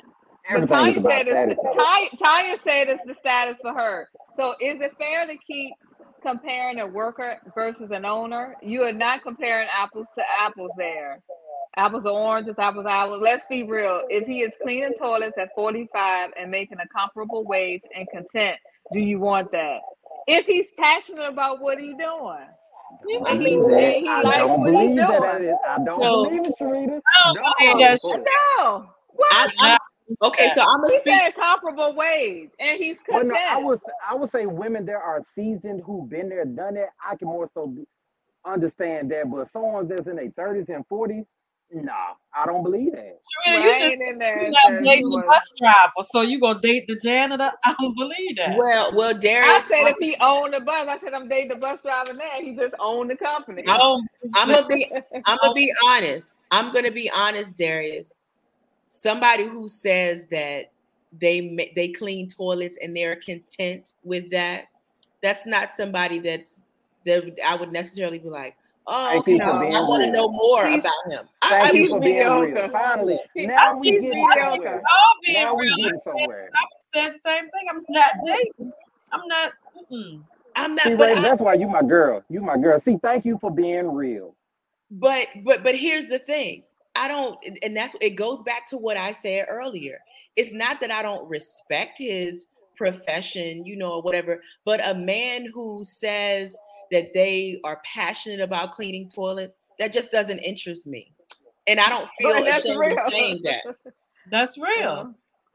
Tanya said it's the status for her. So is it fair to keep comparing a worker versus an owner? You are not comparing apples to apples there. Apples to oranges, apples to apples. Let's be real. If he is cleaning toilets at 45 and making a comparable wage and content, do you want that? If he's passionate about what he's doing. I don't believe it, Sharita. No. What? Okay, so I'm gonna speak a comparable wage, and he's content. Well, no, I would say women there are seasoned who've been there, done that. I can more so understand that, but someone that's in their 30s and 40s, nah, I don't believe that. Sharita, you just dating the bus driver, so you gonna date the janitor? I don't believe that. Well, Darius, I said if he owned the bus, I said I'm dating the bus driver now. He just owned the company. I'm gonna be honest. I'm gonna be honest, Darius. Somebody who says that they clean toilets and they're content with that, that's not somebody that I would necessarily be like, oh, okay, I want to know more about him. Thank you for being real. Finally, now we get somewhere. Now we get somewhere. I said the same thing. I'm not dating. I'm not. See, Ray, that's why you my girl. You my girl. See, thank you for being real. But here's the thing. I don't, and it goes back to what I said earlier. It's not that I don't respect his profession, or whatever, but a man who says that they are passionate about cleaning toilets, that just doesn't interest me. And I don't feel ashamed of saying that. That's real.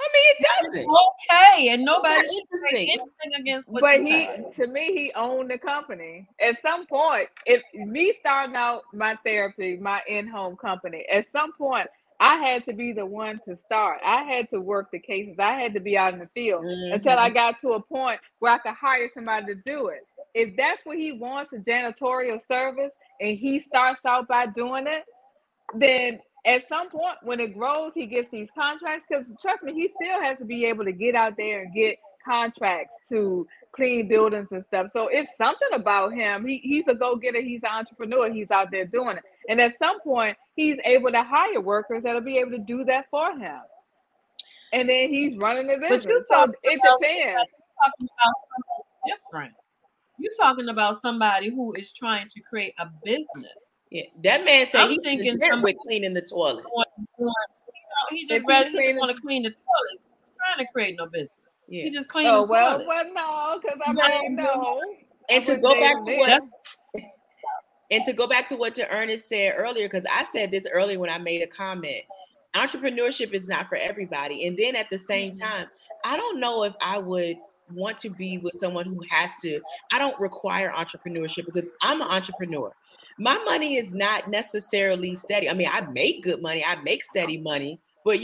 I mean, it doesn't. Okay, and nobody interesting. anything against what But you said. to me, he owned the company. At some point, if me starting out my therapy, my in-home company, at some point, I had to be the one to start. I had to work the cases. I had to be out in the field until I got to a point where I could hire somebody to do it. If that's what he wants, a janitorial service, and he starts out by doing it, then at some point when it grows, he gets these contracts. Because trust me, he still has to be able to get out there and get contracts to clean buildings and stuff. So it's something about him. He's a go-getter. He's an entrepreneur. He's out there doing it. And at some point, he's able to hire workers that'll be able to do that for him. And then he's running the business. So it depends. Talking about something different. You're talking about somebody who is trying to create a business. Yeah, that man said he's thinking with cleaning the toilet. He just want to clean the toilet. He's trying to create no business. Yeah. He just cleaning the toilet. Well, no, because I don't know. And to go back to what and to go back to what Ernest said earlier, because I said this earlier when I made a comment. Entrepreneurship is not for everybody. And then at the same time, I don't know if I would want to be with someone who has to. I don't require entrepreneurship because I'm an entrepreneur. My money is not necessarily steady. I mean, I make good money. I make steady money. But,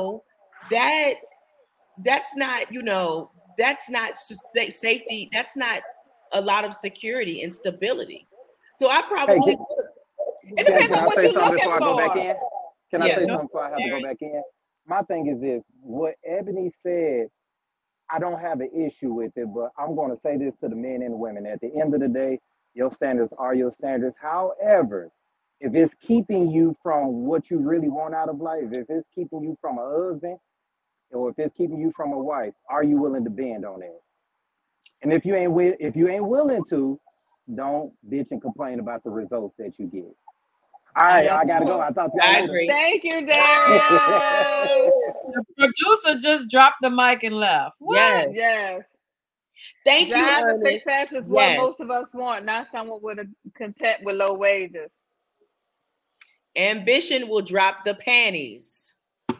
that's not, that's not safety. That's not a lot of security and stability. So I probably it depends on what you're looking before I go back for. in? Can I say something before I have to go back in? My thing is this. What Ebony said, I don't have an issue with it, but I'm going to say this to the men and women. At the end of the day, your standards are your standards. However, if it's keeping you from what you really want out of life, if it's keeping you from a husband, or if it's keeping you from a wife, are you willing to bend on that? And if you ain't willing to, don't bitch and complain about the results that you get. All right, I gotta go. I'll talk to you later. Agree. Thank you, Darius. The producer just dropped the mic and left. What? Yes. Thank you, Ernest. Success is what most of us want, not someone with a content with low wages. Ambition will drop the panties.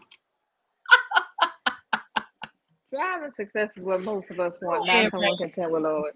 Driving success is what most of us want, not someone content with low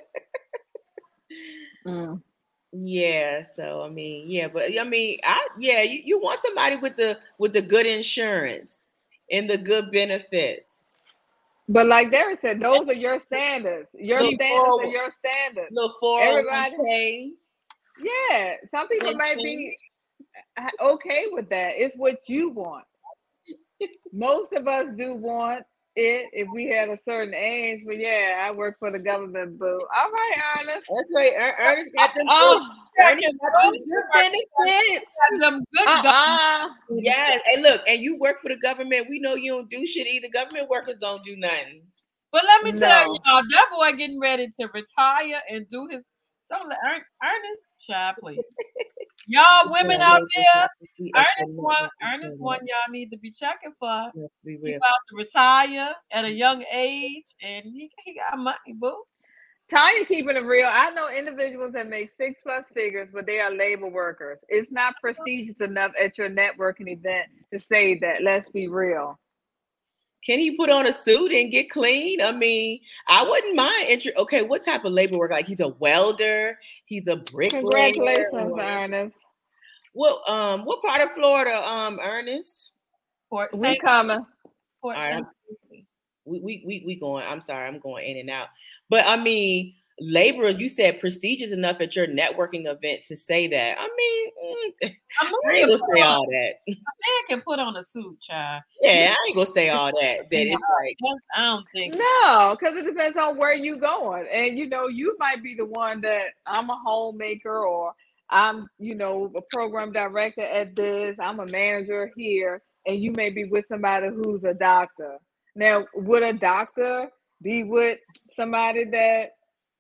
wages. Yeah, so I mean, you want somebody with the good insurance and the good benefits. But like Derek said, those are your standards. Your standards are your standards. Everybody, yeah. Some people might be okay with that. It's what you want. Most of us do want it if we had a certain age, but I work for the government, boo. All right, Ernest. That's right. Ernest got them good benefits. Them good Yes. And look, and you work for the government. We know you don't do shit either. Government workers don't do nothing. But let me tell y'all, that boy getting ready to retire and do his. Don't let Ernest, child, please. Y'all women out there, Ernest one y'all need to be checking for. He's about to retire at a young age, and he got money, boo. Tanya keeping it real. I know individuals that make 6+ figures, but they are labor workers. It's not prestigious enough at your networking event to say that. Let's be real. Can he put on a suit and get clean? I mean, I wouldn't mind. Okay, what type of labor work? Like he's a welder, he's a bricklayer. Congratulations, Ernest. What part of Florida, Ernest? We coming. All right. We going. I'm sorry, I'm going in and out. But I mean, laborers, you said prestigious enough at your networking event to say that. I mean, I ain't gonna say all that. A man can put on a suit, child. Yeah, I ain't gonna say all that. That it's like I don't think no, because it depends on where you going, and you might be the one that I'm a homemaker, or I'm a program director at this. I'm a manager here, and you may be with somebody who's a doctor. Now, would a doctor be with somebody that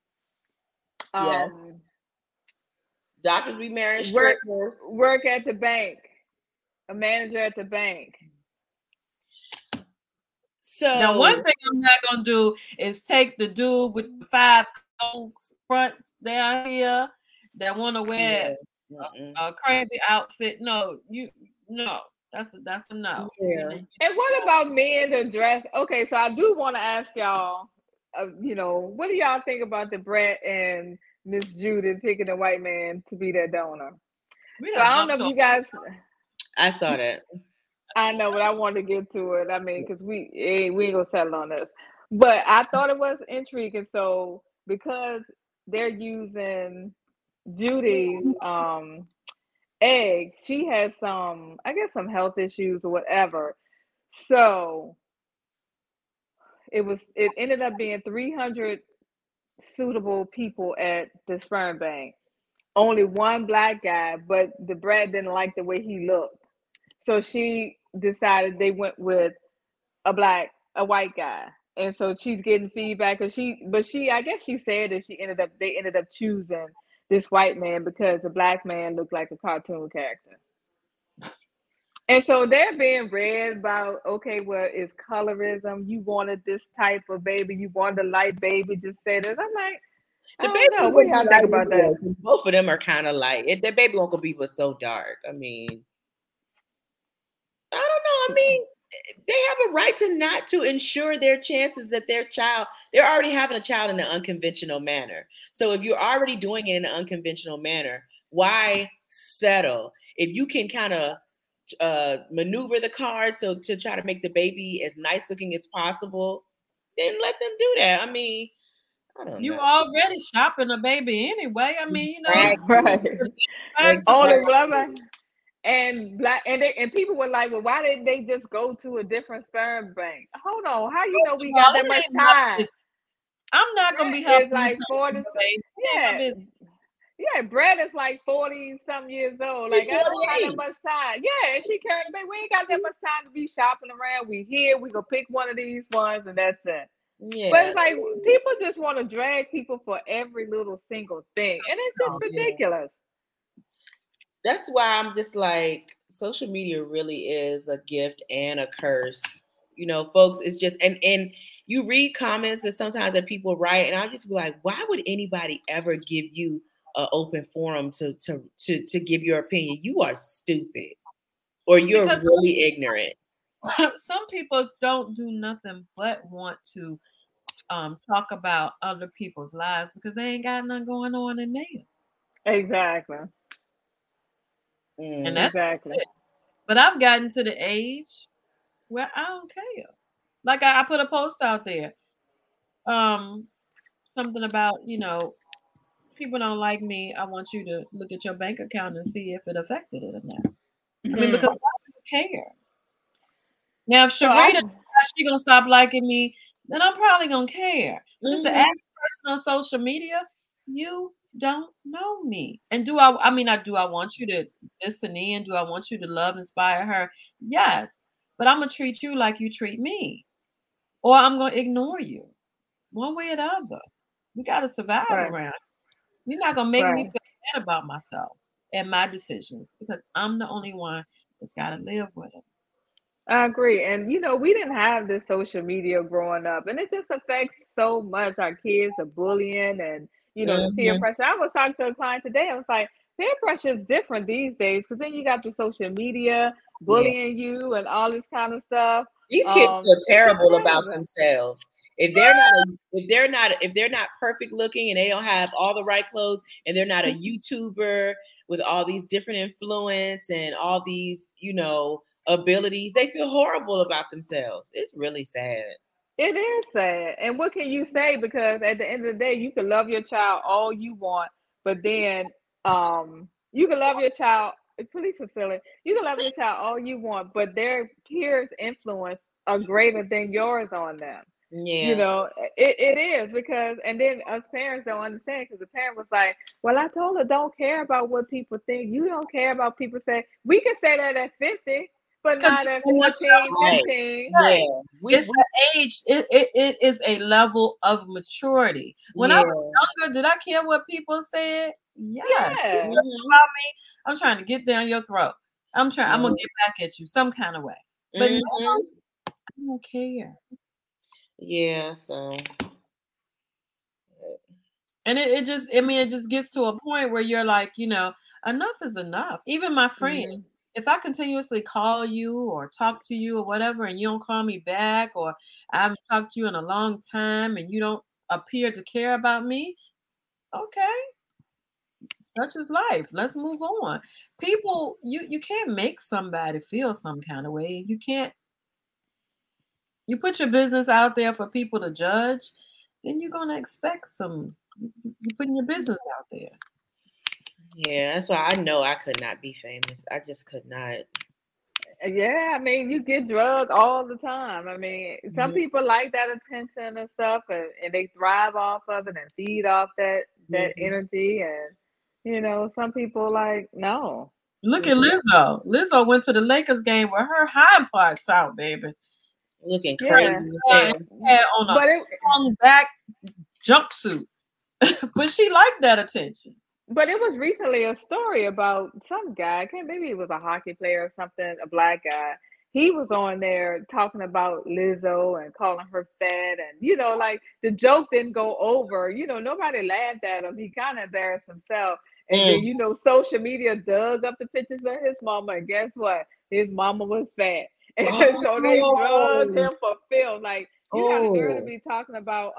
doctors be married work at the bank, a manager at the bank? So now one thing I'm not gonna do is take the dude with the 5 coats fronts down here that want to wear a crazy outfit. No, That's a no. Yeah. And what about men to dress? Okay, so I do want to ask y'all, what do y'all think about the Brett and Miss Judith picking a white man to be their donor? We So I done don't know jumped if to you guys, I saw that. I know, but I want to get to it. I mean, because we ain't gonna settle on this. But I thought it was intriguing. So because they're using Judy's eggs, she has some, I guess, some health issues or whatever. So it ended up being 300 suitable people at the sperm bank. Only one black guy, but the Brad didn't like the way he looked. So she decided they went with a white guy. And so she's getting feedback because I guess she said that they ended up choosing this white man because the black man looked like a cartoon character. And so they're being read about, okay, well, it's colorism. You wanted this type of baby. You wanted a light baby. Just say this. I'm like, I The don't baby know. won't What do be y'all light think about that? anyway, 'cause both of them are kind of light. The baby won't be was so dark. I mean, I don't know. I mean, they have a right to ensure their chances that they're already having a child in an unconventional manner. So if you're already doing it in an unconventional manner, why settle? If you can kind of maneuver the cards so to try to make the baby as nice looking as possible, then let them do that. I mean, I don't You know. already shopping a baby anyway. I mean, Right. back to Only work. black and people were like, well, why didn't they just go to a different sperm bank? Hold on, how you know First of we all, got that it much ain't my time? business. I'm not gonna be Brett helping is you like pay 40. for the baby. It ain't my Yeah, business. yeah. Brett is like 40 some years old. She's Like I don't have that 48. much time. Yeah, and she carrying the baby. We ain't got that much time to be shopping around. We here. We gonna pick one of these ones, and that's it. But Yeah. it's like people just want to drag people for every little single thing, and it's just So, ridiculous. That's why I'm just like, social media really is a gift and a curse. You know, folks, it's just and you read comments that sometimes that people write, and I'll just be like, why would anybody ever give you an open forum to give your opinion? You are stupid, or you're because really ignorant. some people don't do nothing but want to talk about other people's lives because they ain't got nothing going on in theirs. Exactly. And that's just Exactly. it. But I've gotten to the age where I don't care. Like I put a post out there. Something about, people don't like me. I want you to look at your bank account and see if it affected it or not. I mean, because why do you care? Now, if So I Sharita she gonna stop liking me, then I'm probably gonna care. But just the Mhm. average person on social media, you don't know me. And do I mean I want you to listen in? Do I want you to love, inspire her? Yes. But I'm gonna treat you like you treat me. Or I'm gonna ignore you. One way or the other. We gotta survive right, around. You're not gonna make me right. feel bad about myself and my decisions because I'm the only one that's gotta live with it. I agree. And we didn't have this social media growing up, and it just affects so much our kids, the bullying and the peer Mhm. pressure. I was talking to a client today. I was like, peer pressure is different these days because then you got the social media Yeah. bullying you and all this kind of stuff. These kids feel It's just terrible about crazy. themselves. If they're not perfect looking and they don't have all the right clothes and they're not a YouTuber with all these different influence and all these, abilities, they feel horrible about themselves. It's really sad. It is sad. And what can you say? Because at the end of the day, you can love your child all you want, but then you can love your child, police facility, you can love your child all you want, but their peers' influence are greater than yours on them. Yeah. It is because, and then us parents don't understand because the parent was like, well, I told her don't care about what people think. You don't care about people say. We can say that at 50, but Because not at that's what I 14, was Right. 15. Yeah. it's an age. It is a level of maturity. When I Yeah. was younger, did I care what people said? Yes. Yeah. About Mhm. me, I'm trying to get down your throat. I'm gonna get back at you some kind of way. But now Mhm. I don't care. Yeah. So. And it just gets to a point where you're like, enough is enough. Even my friends, Mhm. if I continuously call you or talk to you or whatever, and you don't call me back, or I haven't talked to you in a long time and you don't appear to care about me, okay, such is life. Let's move on. People, you can't make somebody feel some kind of way. You can't. You put your business out there for people to judge, then you're gonna expect some. You're putting your business out there. Yeah, that's why I know I could not be famous. I just could not. Yeah, I mean, you get drugged all the time. I mean, some Mhm. people like that attention and stuff, and they thrive off of it and feed off that Mhm. energy. And some people like no. Look at Mhm. Lizzo. Lizzo went to the Lakers game with her hind parts out, baby. Looking Yeah, crazy. And Yeah. she had on a but long back jumpsuit, but she liked that attention. it was recently a story about some guy. I can't maybe it was a hockey player or something, a black guy. He was on there talking about Lizzo and calling her fat, and like the joke didn't go over. Nobody laughed at him. He kind of embarrassed himself. And Mm. then social media dug up the pictures of his mama, and guess what? His mama was fat, and so they drugged Oh. him for film. Like you got a girl to Oh. be talking about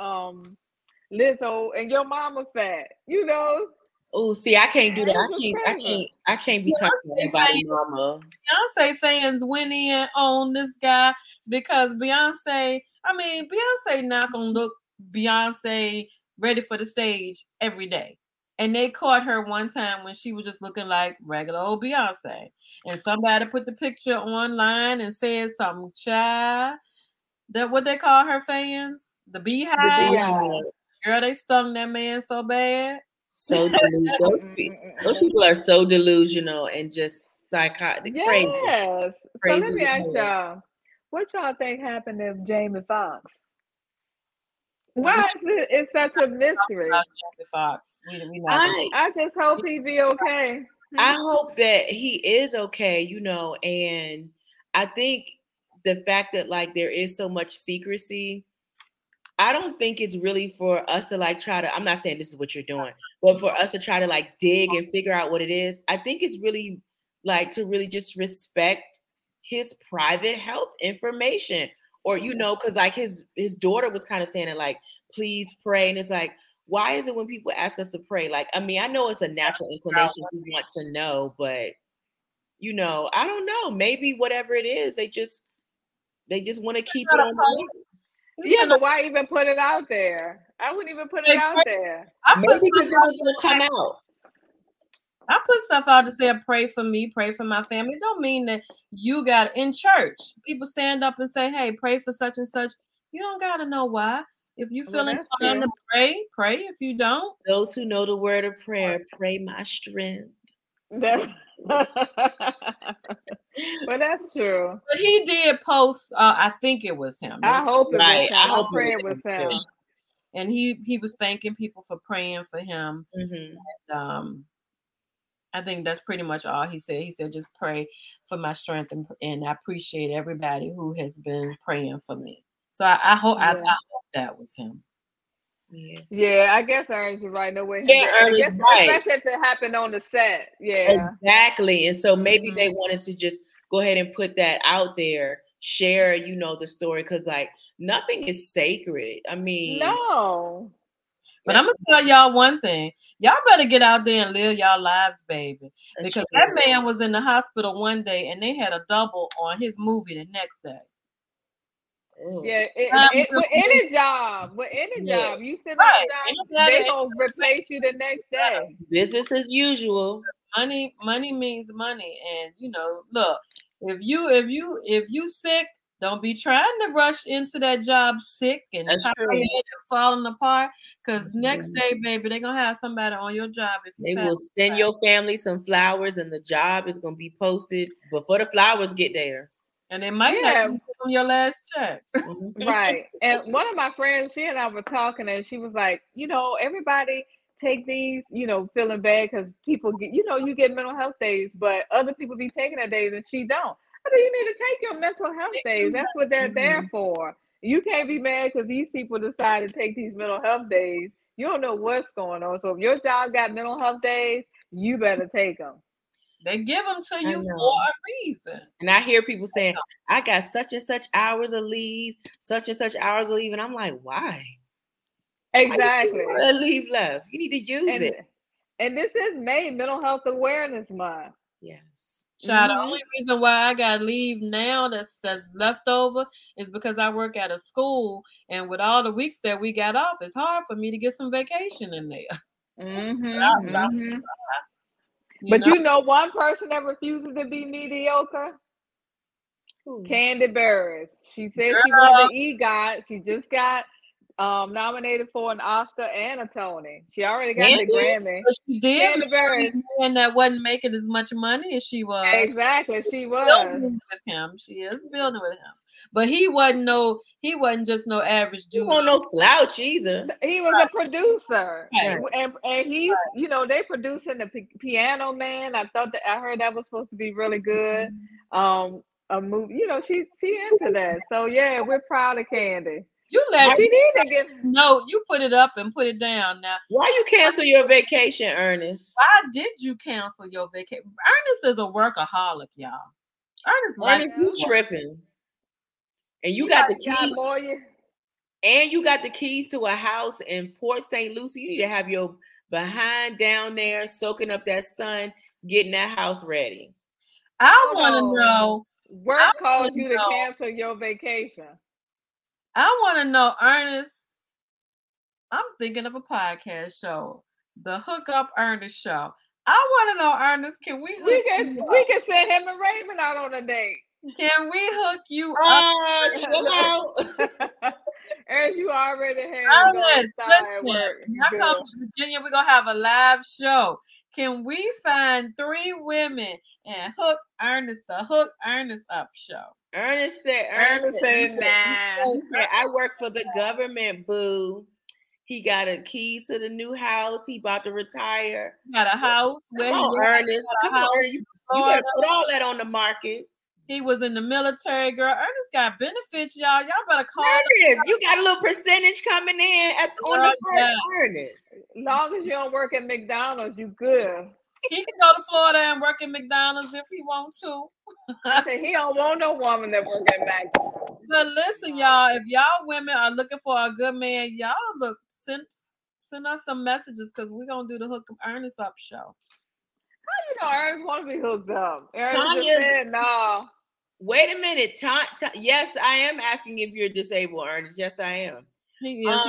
Lizzo and your mama fat, Oh, see, I can't do that. This is crazy. I can't be talking to anybody, mama. Beyonce fans went in on this guy because Beyonce not gonna look Beyonce ready for the stage every day. And they caught her one time when she was just looking like regular old Beyonce. And somebody put the picture online and said something, child. That what they call her fans? The The Beehive. Beehive. Girl, they stung that man so bad. So delusional. Those people are so delusional and just psychotic, crazy. Yes. So Crazy let me as ask hell. y'all, what y'all think happened to Jamie Foxx? Why is it's such a mystery? Jamie Foxx. We not I I just hope he be okay. I hope that he is okay, and I think the fact that like there is so much secrecy, I don't think it's really for us to like try to, I'm not saying this is what you're doing, but for us to try to like dig and figure out what it is. I think it's really like to really just respect his private health information, or because like his daughter was kind of saying it like, please pray, and it's like, why is it when people ask us to pray? Like, I mean, I know it's a natural inclination to want to know, but I don't know. Maybe whatever it is, they just want to keep it on the low. Yeah, but why even put it out there? I wouldn't even put it out there. Maybe because it was going to come out. I put stuff out to say, pray for me, pray for my family. It don't mean that you got in church. People stand up and say, hey, pray for such and such. You don't got to know why. If you feel inclined to pray, pray. If you don't. Those who know the word of prayer, pray my strength. Well, that's true. But he did post, I think it was him. I hope it was him. I hope it was him. And he was thanking people for praying for him. Mm-hmm. And, I think that's pretty much all he said. He said, just pray for my strength, and I appreciate everybody who has been praying for me. So I hope I hope that was him. Yeah, I guess Ernest is right. No way. Yeah, Ernest, right. Especially if it happened on the set. Yeah, exactly. And so maybe they wanted to just go ahead and put that out there, share, the story, because like nothing is sacred. I mean, no. But I'm gonna tell y'all one thing: y'all better get out there and live y'all lives, baby. Because that man was in the hospital one day, and they had a double on his movie the next day. Yeah, with any job, you sit on a job, they gonna replace you the next day. Business as usual. Money means money, and look, if you sick, don't be trying to rush into that job sick and tired and falling apart. Because next day, baby, they're gonna have somebody on your job. If they will send your family some flowers, and the job is gonna be posted before the flowers get there. And they might not give them your last check. Right. And one of my friends, she and I were talking, and she was like, everybody take these, feeling bad because people get, you get mental health days, but other people be taking their days and she don't. I think you need to take your mental health days. That's what they're there for. You can't be mad because these people decide to take these mental health days. You don't know what's going on. So if your job got mental health days, you better take them. They give them to you for know. a reason. And I hear people saying, I got such and such hours of leave, such and such hours of leave. And I'm like, why? Exactly. Why you leave left? You need to use it. And this is May, Mental Health Awareness Month. Yes. Child, the only reason why I got leave now that's left over is because I work at a school, and with all the weeks that we got off, it's hard for me to get some vacation in there. But you know one person that refuses to be mediocre? Candy Burris. She said she won the EGOT. She just got nominated for an Oscar and a Tony. She already got the Grammy. But she did, and that wasn't making as much money as she was. Exactly, she was building with him. She is building with him, but he wasn't just no average dude. He wasn't no slouch either. He was a producer, and he's they producing the Piano Man. I heard that was supposed to be really good. A movie, she into that. So yeah, we're proud of Candy. You put it up and put it down now. Why you cancel your vacation, Ernest? Why did you cancel your vacation? Ernest is a workaholic, y'all. Ernest, you tripping. And you got the keys. And you got the keys to a house in Port St. Lucie. You need to have your behind down there, soaking up that sun, getting that house ready. I want to know. Work calls you to cancel your vacation. I want to know, Ernest. I'm thinking of a podcast show, the Hook Up Ernest Show. I want to know, Ernest, can we can send him and Raymond out on a date. Can we hook you up? Chill out. Ernest, you already have work. I come to Virginia, we're gonna have a live show. Can we find 3 women and hook Ernest, the Hook Ernest Up Show? Ernest said, nah. He said, I work for the government, boo. He got a keys to the new house. He about to retire. Got a house. Come on, Ernest. Come on. You better put all that on the market. He was in the military, girl. Ernest got benefits, y'all. Y'all better call Ernest. You got a little percentage coming in on the first, Ernest. As long as you don't work at McDonald's, you good. He can go to Florida and work at McDonald's if he wants to. I said he don't want no woman that work at McDonald's. But listen, y'all, if y'all women are looking for a good man, y'all send us some messages because we're gonna do the Hook Ernest Up Show. How Ernest want to be hooked up? Tanya said no. Wait a minute. Yes, I am asking if you're disabled, Ernest. Yes, I am. He is.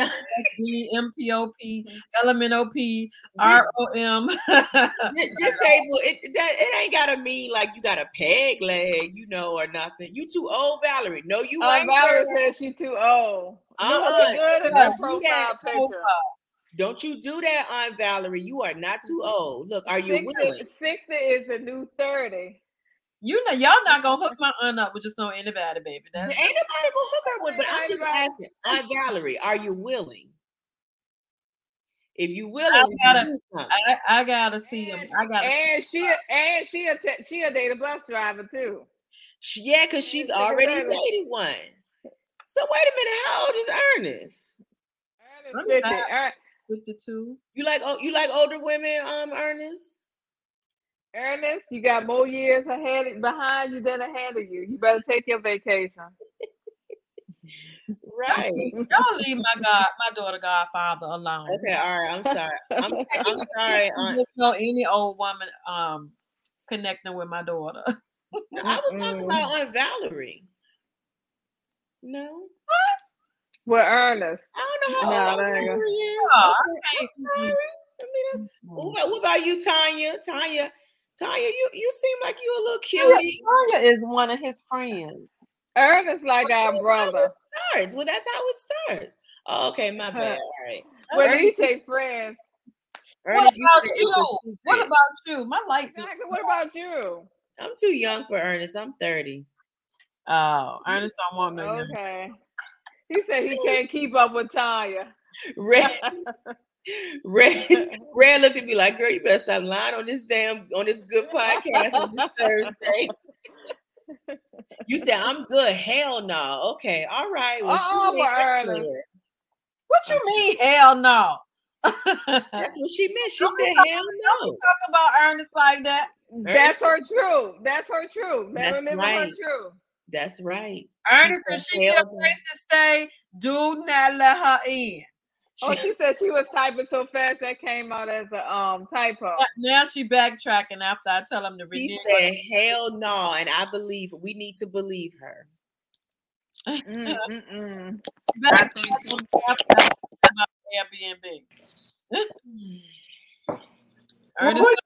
MPOP, LMNOP, ROM. Disabled. It ain't gotta mean like you got a peg leg, or nothing. You too old, Valerie. No, you ain't. Valerie said she too old. Good in that profile picture. Don't you do that, Aunt Valerie. You are not too old. Look, are you willing? 60 is the new 30. Y'all not gonna hook my aunt up with just no anybody, baby. Ain't nobody gonna hook her with, but I'm just asking, Aunt Valerie, are you willing? If you willing, I gotta see him. And she a date a bus driver too. Because she's already dated one. So wait a minute, how old is Ernest? 52. You like older women, Ernest? Ernest, you got more years behind you than ahead of you. You better take your vacation. Right. Y'all leave my daughter Godfather alone. Okay, all right. I'm sorry. I'm sorry. Just know any old woman connecting with my daughter. I was talking about Aunt Valerie. No. What? Well, Ernest. I don't know how old Valerie is. I'm sorry. What about you, Tanya? Tanya, you seem like you a little cutie. Tanya is one of his friends. Ernest like our brother. That's how it starts. Oh, okay, my bad. All right. Well, you say friends. Ernest, what about you? My light just. Exactly. What about you? I'm too young for Ernest. I'm 30. Oh, Ernest don't want no. Okay. He said he can't keep up with Tanya. Red looked at me like, girl, you better stop lying on this good podcast on this Thursday. You said I'm good. Hell no. Okay. All right. Well, what you mean, hell no? That's what she meant. She said hell no. Don't talk about Ernest like that. That's her truth. That's her truth. Let That's her live right. with her truth. That's right. Ernest, if she get a place to stay, do not let her in. Oh, she said she was typing so fast that came out as a typo. Now she backtracking after I tell him to read. She said, "Hell no," and I believe we need to believe her. I think so. About Airbnb. Ernest,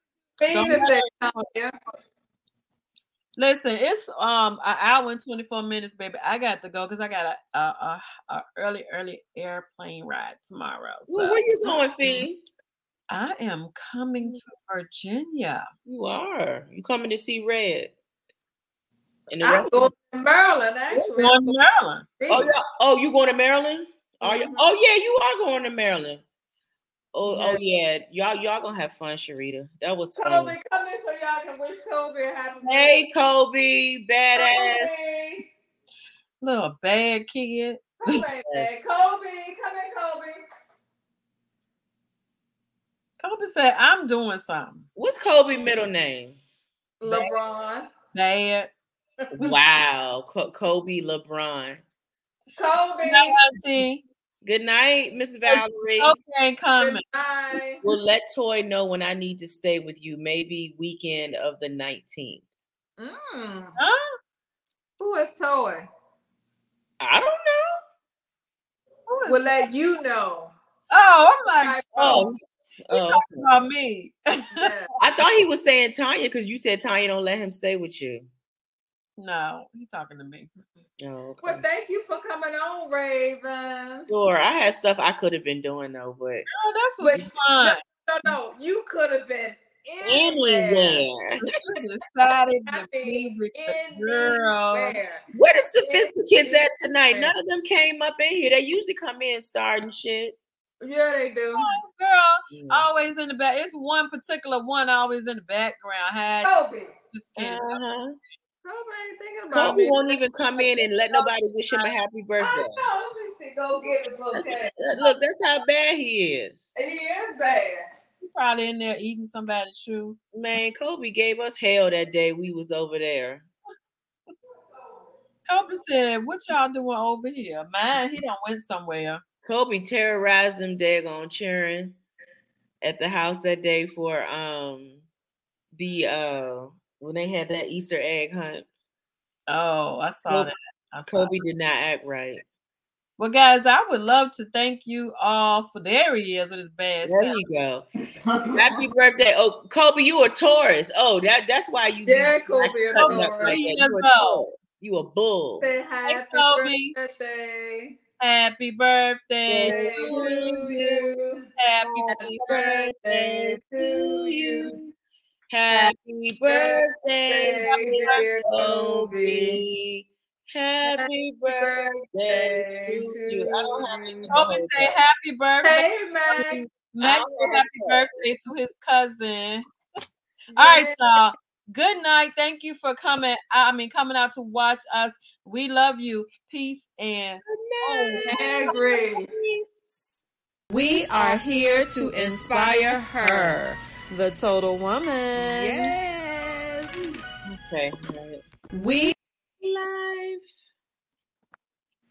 listen, it's an hour and 24 minutes, baby. I got to go because I got a early airplane ride tomorrow. So. Well, where you going, Fee? I am coming to Virginia. You are. You coming to see Red? I'm going to Maryland, actually. Going to Maryland. Oh, yeah. Oh, you going to Maryland? Are you? Oh, yeah, you are going to Maryland. Oh yeah, y'all gonna have fun, Sharita. That was fun. Kobe, come in so y'all can wish Kobe a happy birthday. Hey, Kobe, badass. Kobe. Little bad kid. Kobe, come in, Kobe. Kobe said, "I'm doing something." What's Kobe's middle name? LeBron. Bad. Wow, Kobe LeBron. Kobe. Good night, Miss Valerie. Okay, coming. Good night. We'll let Toy know when I need to stay with you. Maybe weekend of the 19th. Huh? Who is Toy? I don't know. We'll let you know. Oh, I'm like, oh, talking about me. Yeah. I thought he was saying Tanya because you said Tanya don't let him stay with you. No, he's talking to me. Oh, okay. Well, thank you for coming on, Raven. Sure, I had stuff I could have been doing though, but that's fun. No, you could have been anywhere. Decided to be with the girl. Where the Sophisticates at tonight? None of them came up in here. They usually come in starting shit. Yeah, they do. Oh, girl, always in the back. It's one particular one always in the background. Kobe. Kobe won't even come in and let nobody wish him a happy birthday. I know. Let me go get his little cat. Look, that's how bad he is. He is bad. He's probably in there eating somebody's shoe. Man, Kobe gave us hell that day we was over there. Kobe said, "What y'all doing over here?" Man, he done went somewhere. Kobe terrorized them daggone cheering at the house that day for when they had that Easter egg hunt. Oh, I saw that. Kobe did not act right. Well, guys, I would love to thank you all for there he is with his bad. There you go. Happy birthday. Oh, Kobe, you a Taurus. Oh, that's why you. Yeah, Kobe, you a bull. Say happy birthday. Happy birthday to you. Happy birthday to you. Happy birthday, dear Kobe. Happy birthday to you. I don't have anything. Kobe say happy birthday. Hey, Mac. Mac say happy birthday to his cousin. All right, y'all. Good night. Thank you for coming. Coming out to watch us. We love you. Peace and good night. We are here to inspire her, the total woman. Yes. Okay. We